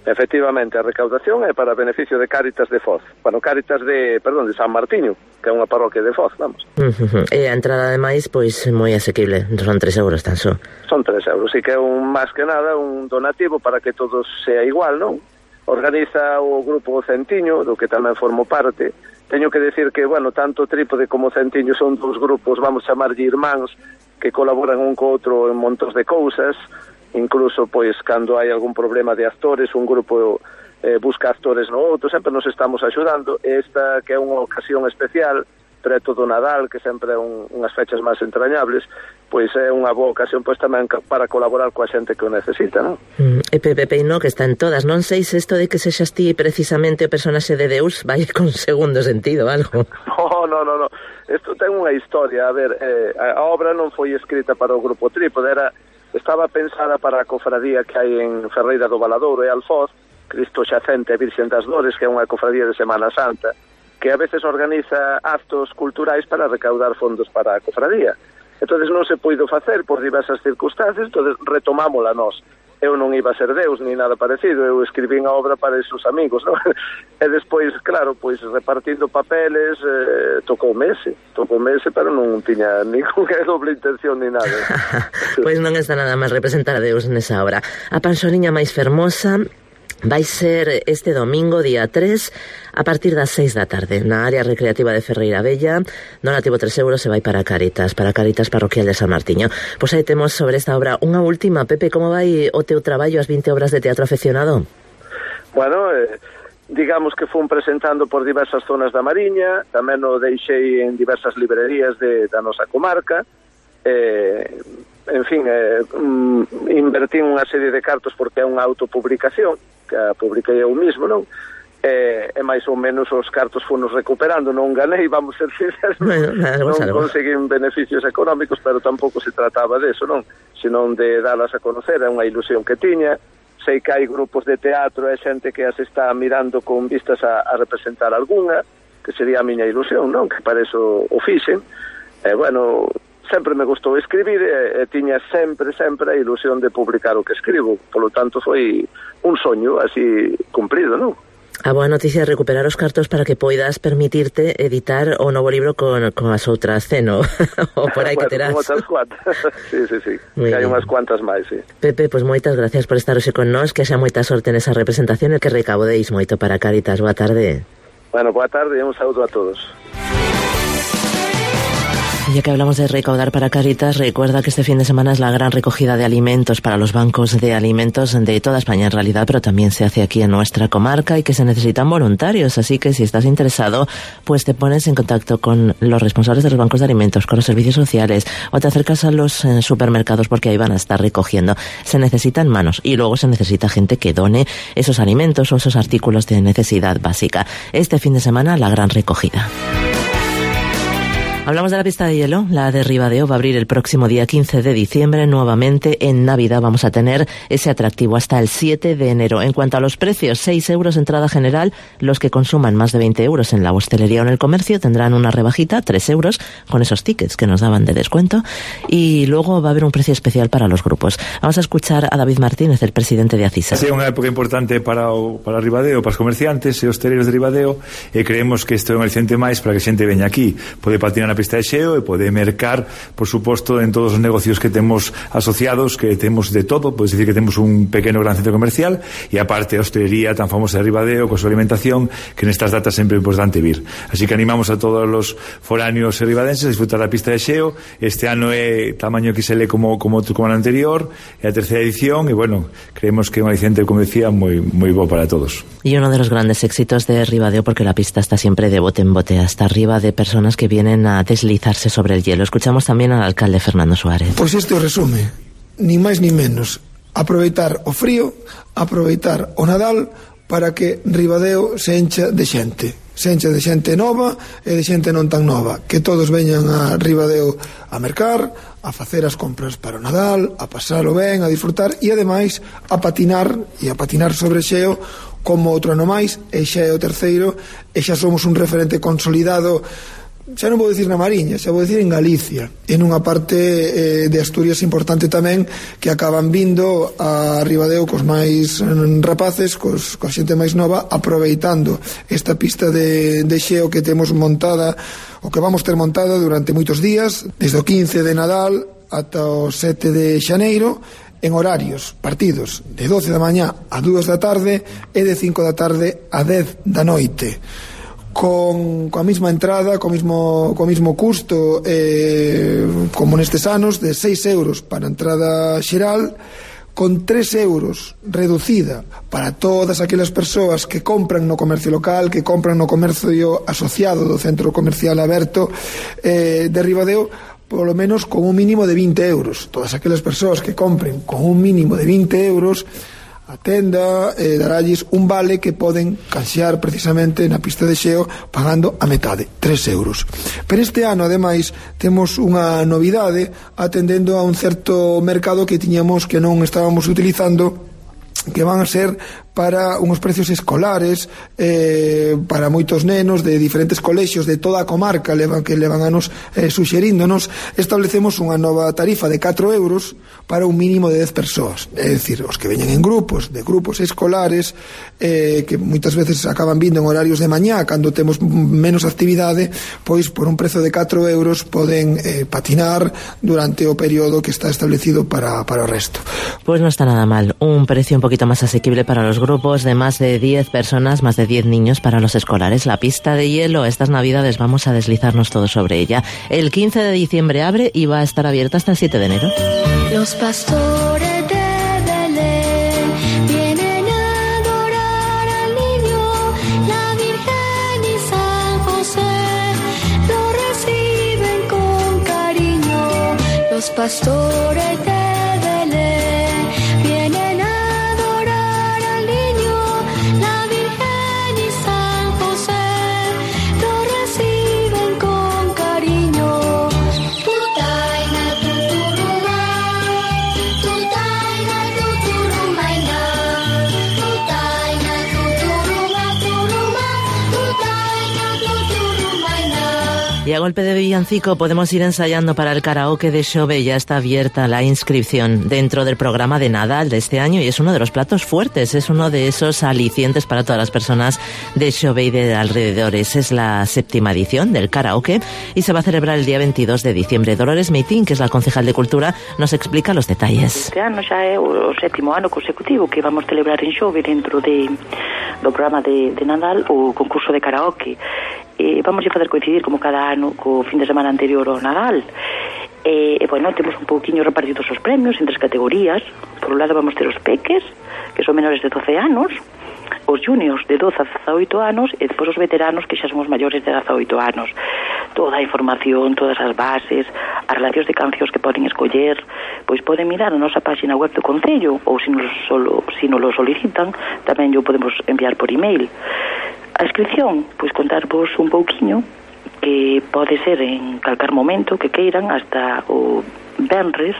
Efectivamente, a recaudación é para beneficio de Cáritas de Foz. Bueno, Cáritas de San Martiño, que é unha parroquia de Foz, vamos. E a entrada ademais, pois, moi asequible, son 3 euros tan só. Son 3 euros, e que é máis que nada un donativo para que todos sea igual, non? Organiza o grupo Centiño, do que tamén formo parte. Teño que decir que, bueno, tanto Trípode como Centiño son dous grupos, vamos chamarlle irmáns, que colaboran un co outro en montos de cousas. Incluso, pois, cando hai algún problema de actores, un grupo busca actores no outro, sempre nos estamos axudando. Esta, que é unha ocasión especial, preto do Nadal, que sempre é unhas fechas máis entrañables, pois é unha boa ocasión, pois, tamén para colaborar coa xente que o necesita, non? E Pepe Peino, que está en todas, non sei se isto de que sexas ti precisamente o personaxe de Deus vai con segundo sentido, algo. No. Isto ten unha historia, a ver, a obra non foi escrita para o grupo Trípode, estaba pensada para a cofradía que hai en Ferreira do Valadouro e Alfoz, Cristo Xacente e Virxen das Dores, que é unha cofradía de Semana Santa, que a veces organiza actos culturais para recaudar fondos para a cofradía. Entonces non se puido facer por diversas circunstancias, entonces retomámola nós. Eu non iba a ser Deus ni nada parecido, eu escribín a obra para esos amigos, non? E despois, claro, pois repartindo papeles, tocoume ese, pero non tiña ninguna doble intención ni nada. Pois non está nada máis representar a Deus nesa obra. A panxoliña máis fermosa vai ser este domingo, día 3, a partir das 6 da tarde, na área recreativa de Ferreira Bella. Donativo 3 euros se vai para Cáritas Parroquial de San Martiño. Pois aí temos sobre esta obra unha última. Pepe, como vai o teu traballo, as 20 obras de teatro afeccionado? Bueno, digamos que fun presentando por diversas zonas da Mariña, tamén o deixei en diversas librerías da nosa comarca, en fin, invertín unha serie de cartos porque é unha autopublicación, que a publiquei eu mismo, non? E máis ou menos os cartos funos recuperando, non ganei, vamos ser sinceros, non conseguín beneficios económicos, pero tampouco se trataba deso, non? Senón de dalas a conocer, é unha ilusión que tiña. Sei que hai grupos de teatro e xente que as está mirando con vistas a representar algunha, que sería a miña ilusión, non? Que para eso o fixen. Bueno, sempre me gustou escribir e tiña sempre a ilusión de publicar o que escribo. Polo tanto, foi un soño así cumprido, non? A boa noticia é recuperar os cartos para que poidas permitirte editar o novo libro con as outras, no? O por aí que terás. Outras cuantas. Sí. Que hai unhas cuantas máis, sí. Pepe, pois moitas gracias por estar hoxe con nós, que xa moita sorte nesa representación e que recaudeis moito para Cáritas. Boa tarde. Bueno, boa tarde e un saúdo a todos. Ya que hablamos de recaudar para Cáritas, recuerda que este fin de semana es la gran recogida de alimentos para los bancos de alimentos de toda España en realidad, pero también se hace aquí en nuestra comarca y que se necesitan voluntarios, así que si estás interesado, pues te pones en contacto con los responsables de los bancos de alimentos, con los servicios sociales o te acercas a los supermercados porque ahí van a estar recogiendo. Se necesitan manos y luego se necesita gente que done esos alimentos o esos artículos de necesidad básica. Este fin de semana la gran recogida. Hablamos de la pista de hielo, la de Ribadeo va a abrir el próximo día 15 de diciembre. Nuevamente en Navidad vamos a tener ese atractivo hasta el 7 de enero. En cuanto a los precios, 6 euros entrada general. Los que consuman más de 20 euros en la hostelería o en el comercio tendrán una rebajita, 3 euros, con esos tickets que nos daban de descuento. Y luego va a haber un precio especial para los grupos. Vamos a escuchar a David Martínez, el presidente de Acisa. É unha época importante para Ribadeo, para os comerciantes e hosteleros de Ribadeo, e creemos que isto é un aliciente máis para que a xente veña aquí, pode patinar na pista de xeo e pode mercar, por suposto, en todos os negocios que temos asociados, que temos de todo, podes dicir que temos un pequeno gran centro comercial e aparte a hostelería tan famosa de Ribadeo con súa alimentación, que nestas datas sempre é importante vir. Así que animamos a todos os foráneos ribadenses a disfrutar da pista de xeo. Este ano é tamaño XL como no anterior, é a terceira edición e, bueno, creemos que é un aliciente, como decía, moi bo para todos. Y uno de los grandes éxitos de Ribadeo, porque la pista está siempre de bote en bote, hasta arriba, de personas que vienen a deslizarse sobre el hielo. Escuchamos también al alcalde Fernando Suárez. Pois isto resume, ni máis ni menos, aproveitar o frío, aproveitar o Nadal para que Ribadeo se encha de xente. Se encha de xente nova e de xente non tan nova. Que todos veñan a Ribadeo a mercar, a facer as compras para o Nadal, a pasalo ben, a disfrutar e ademais a patinar sobre xeo como outro ano máis, e xa é o terceiro e xa somos un referente consolidado xa non vou dicir na Mariña, xa vou dicir en Galicia, en unha parte de Asturias importante tamén, que acaban vindo a Ribadeo cos máis rapaces, coa xente máis nova, aproveitando esta pista de xeo que temos montada, o que vamos ter montada durante moitos días, desde o 15 de Nadal ata o 7 de Xaneiro, en horarios partidos de 12 da mañá a 2 da tarde e de 5 da tarde a 10 da noite, coa mesma entrada, co mismo custo, como nestes anos, de 6 euros para a entrada xeral, con 3 euros reducida para todas aquelas persoas que compran no comercio local, que compran no comercio asociado do centro comercial aberto de Ribadeo, polo menos con un mínimo de 20 euros. Todas aquelas persoas que compren con un mínimo de 20 euros, a tenda daralles un vale que poden canxear precisamente na pista de xeo pagando a metade, 3 euros. Pero este ano, ademais, temos unha novidade atendendo a un certo mercado que tiñamos que non estábamos utilizando, que van a ser para uns precios escolares, para moitos nenos de diferentes colexios de toda a comarca que levan anos suxeríndonos. Establecemos unha nova tarifa de 4 euros para un mínimo de 10 persoas, é dicir, os que veñen en grupos escolares, que moitas veces acaban vindo en horarios de mañá cando temos menos actividade, pois por un prezo de 4 euros poden patinar durante o período que está establecido para o resto. Pues no está nada mal, un precio un poquito más asequible para los grupos de más de 10 personas, más de 10 niños para los escolares. La pista de hielo, estas navidades vamos a deslizarnos todos sobre ella. El 15 de diciembre abre y va a estar abierta hasta el 7 de enero. Los pastores de Belén vienen a adorar al niño, la Virgen y San José lo reciben con cariño. Los pastores de Belén vienen a adorar al niño, la Virgen y San José lo reciben con cariño. Y a golpe de villancico podemos ir ensayando para el karaoke de Xove. Ya está abierta la inscripción dentro del programa de Nadal de este año y es uno de los platos fuertes, es uno de esos alicientes para todas las personas de Xove y de alrededores. Es la 7ª edición del karaoke y se va a celebrar el día 22 de diciembre. Dolores Meitín, que es la concejal de Cultura, nos explica los detalles. Este ano xa é o 7º ano consecutivo que vamos celebrar en Xove dentro do programa de Nadal o concurso de karaoke. Vamos a fazer coincidir como cada ano co fin de semana anterior ao Nadal. Bueno, temos un pouquiño repartidos os premios entre as categorías. Por un lado vamos ter os peques, que son menores de 12 anos, os juniors de 12 a 18 anos e depois os veteranos que xa son os maiores de 18 anos. Toda a información, todas as bases, as relacións de cancións que poden escoller, pois poden mirar a nosa página web do Concello ou se nos lo solicitan, tamén yo podemos enviar por email. A inscripción, pois contarvos un pouquiño, que pode ser en calcar momento que queiran hasta o venres,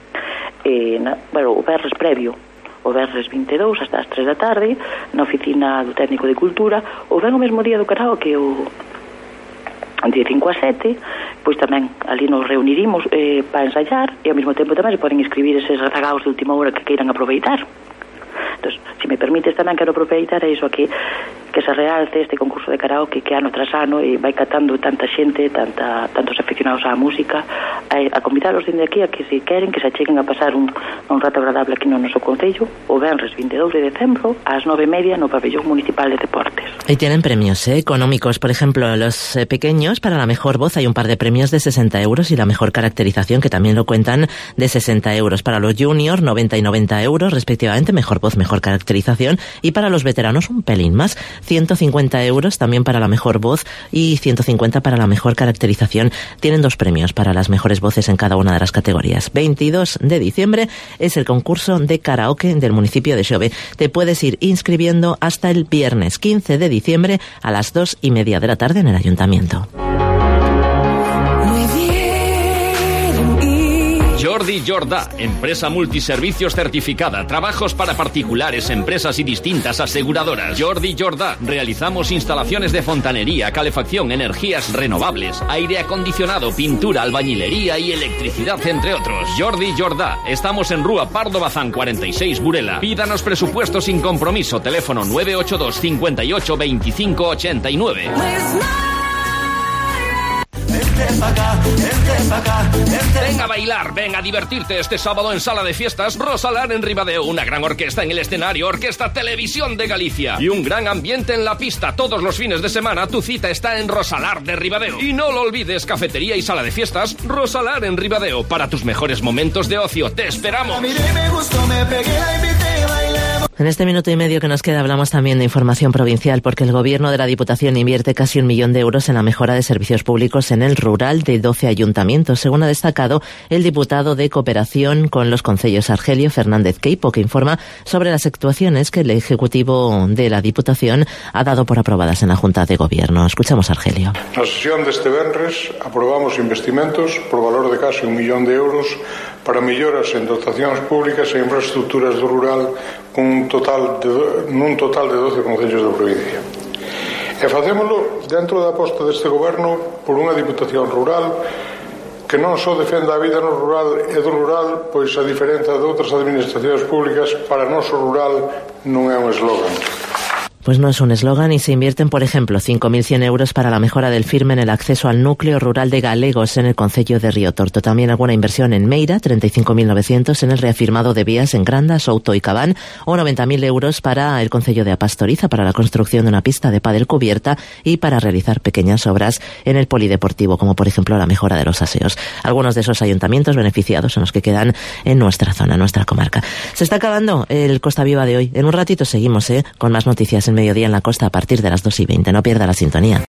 o venres previo, o venres 22 hasta as 3 da tarde, na oficina do técnico de cultura, ou ben o mesmo día do karaoke, o de 5 a 7, pois tamén ali nos reunirimos para ensayar e ao mesmo tempo tamén se poden inscribir eses rezagados de última hora que queiran aproveitar. Entón, se me permites tamén quero aproveitar iso aquí, que se realce este concurso de karaoke que ano tras ano e vai catando tanta xente, tantos aficionados á música, a convidalos dende aquí a que se queren que se acheguen a pasar un rato agradable aquí no noso concello o venres 22 de decembro ás 9:30 no pabellón municipal de deportes. Y tienen premios económicos, por ejemplo, los pequeños para la mejor voz hay un par de premios de 60 euros y la mejor caracterización que también lo cuentan de 60 euros. Para los juniors 90 y 90 euros respectivamente, mejor voz, mejor caracterización, y para los veteranos un pelín más, 150 euros también para la mejor voz y 150 para la mejor caracterización. Tienen 2 premios para las mejores voces en cada una de las categorías. 22 de diciembre es el concurso de karaoke del municipio de Xove. Te puedes ir inscribiendo hasta el viernes 15 de diciembre a las 2:30 de la tarde en el ayuntamiento. Jordi Jordá, empresa multiservicios certificada, trabajos para particulares, empresas y distintas aseguradoras. Jordi Jordá, realizamos instalaciones de fontanería, calefacción, energías renovables, aire acondicionado, pintura, albañilería y electricidad, entre otros. Jordi Jordá, estamos en Rúa Pardo Bazán 46, Burela. Pídanos presupuesto sin compromiso, teléfono 982 58 25 89. Ven a bailar, ven a divertirte este sábado en Sala de Fiestas Rosalar en Ribadeo. Una gran orquesta en el escenario, Orquesta Televisión de Galicia. Y un gran ambiente en la pista. Todos los fines de semana tu cita está en Rosalar de Ribadeo. Y no lo olvides, cafetería y sala de fiestas Rosalar en Ribadeo. Para tus mejores momentos de ocio, te esperamos. En este minuto y medio que nos queda hablamos también de información provincial, porque el Gobierno de la Diputación invierte casi 1 millón de euros en la mejora de servicios públicos en el rural de 12 ayuntamientos, según ha destacado el diputado de Cooperación con los concellos Argelio Fernández Queipo, que informa sobre las actuaciones que el Ejecutivo de la Diputación ha dado por aprobadas en la Junta de Gobierno. Escuchamos a Argelio. Na sesión deste venres aprobamos investimentos por valor de casi 1 millón de euros para melloras en dotacións públicas e infraestructuras do rural nun total de 12 concellos da provincia. E facémolo dentro da aposta deste goberno por unha diputación rural que non só defenda a vida no rural e do rural, pois a diferenza de outras administracións públicas, para noso rural non é un eslogan. Pues no es un eslogan y se invierten, por ejemplo, 5.100 euros para la mejora del firme en el acceso al núcleo rural de Galegos en el concello de Río Torto. También alguna inversión en Meira, 35.900 en el reafirmado de vías en Granda, Souto y Cabán, o 90.000 euros para el concello de Apastoriza para la construcción de una pista de pádel cubierta y para realizar pequeñas obras en el polideportivo, como por ejemplo la mejora de los aseos. Algunos de esos ayuntamientos beneficiados son los que quedan en nuestra zona, nuestra comarca. Se está acabando el Costa Viva de hoy. En un ratito seguimos con más noticias en Mediodía en la Costa a partir de las 2:20. No pierda la sintonía.